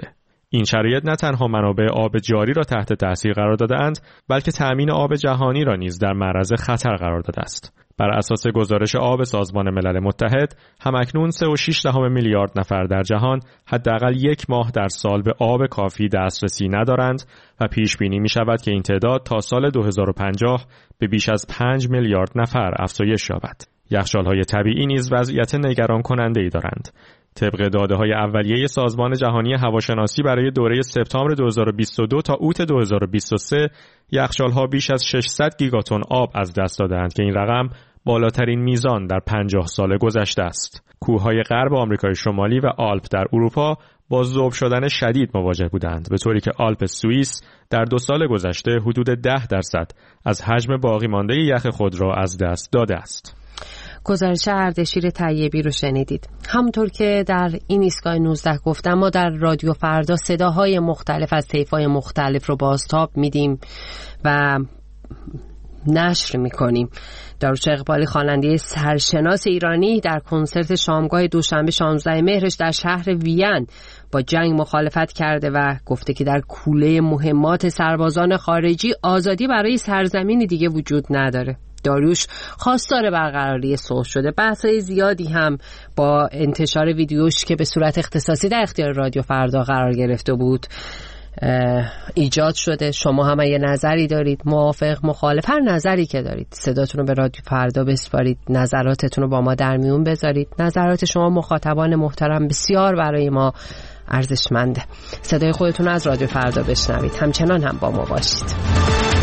این شرایط نه تنها منابع آب جاری را تحت تاثیر قرار داده‌اند، بلکه تأمین آب جهانی را نیز در معرض خطر قرار داده است. بر اساس گزارش آب سازمان ملل متحد، همکنون سه و شش دهم میلیارد نفر در جهان حداقل یک ماه در سال به آب کافی دسترسی ندارند و پیش بینی می شود که این تعداد تا سال دو هزار و پنجاه به بیش از پنج میلیارد نفر افزایش یابد. یخچال‌های طبیعی نیز وضعیت نگران کننده‌ای دارند. طبق داده‌های اولیه سازمان جهانی هواشناسی برای دوره سپتامبر دو هزار و بیست و دو تا اوت دو هزار و بیست و سه، یخچال‌ها بیش از ششصد گیگاتن آب از دست دادند که این رقم بالاترین میزان در پنجاه سال گذشته است. کوههای غرب آمریکای شمالی و آلپ در اروپا با ذوب شدن شدید مواجه بودند، به طوری که آلپ سوئیس در دو سال گذشته حدود ده درصد از حجم باقی مانده یخ خود را از دست داده است. گزارش اردشیر طیبی رو شنیدید. همونطور که در این ایستگاه نوزده گفتم، ما در رادیو فردا صداهای مختلف از طیف‌های مختلف رو بازتاب میدیم و نشر میکنیم. داروش اقبالی خواننده سرشناس ایرانی در کنسرت شامگاه دوشنبه شانزده مهرش در شهر وین با جنگ مخالفت کرده و گفته که در کوله مهمات سربازان خارجی آزادی برای سرزمینی دیگه وجود نداره. داریوش خواستار برقراری صلح شده. بحث‌های زیادی هم با انتشار ویدیوش که به صورت اختصاصی در اختیار رادیو فردا قرار گرفته بود ایجاد شده. شما هم یه نظری دارید، موافق، مخالف، هر نظری که دارید، صداتون رو به رادیو فردا بسپارید، نظراتتون رو با ما در میون بذارید. نظرات شما مخاطبان محترم بسیار برای ما ارزشمنده. صدای خودتون از رادیو فردا بشنوید. همچنان هم با ما باشید.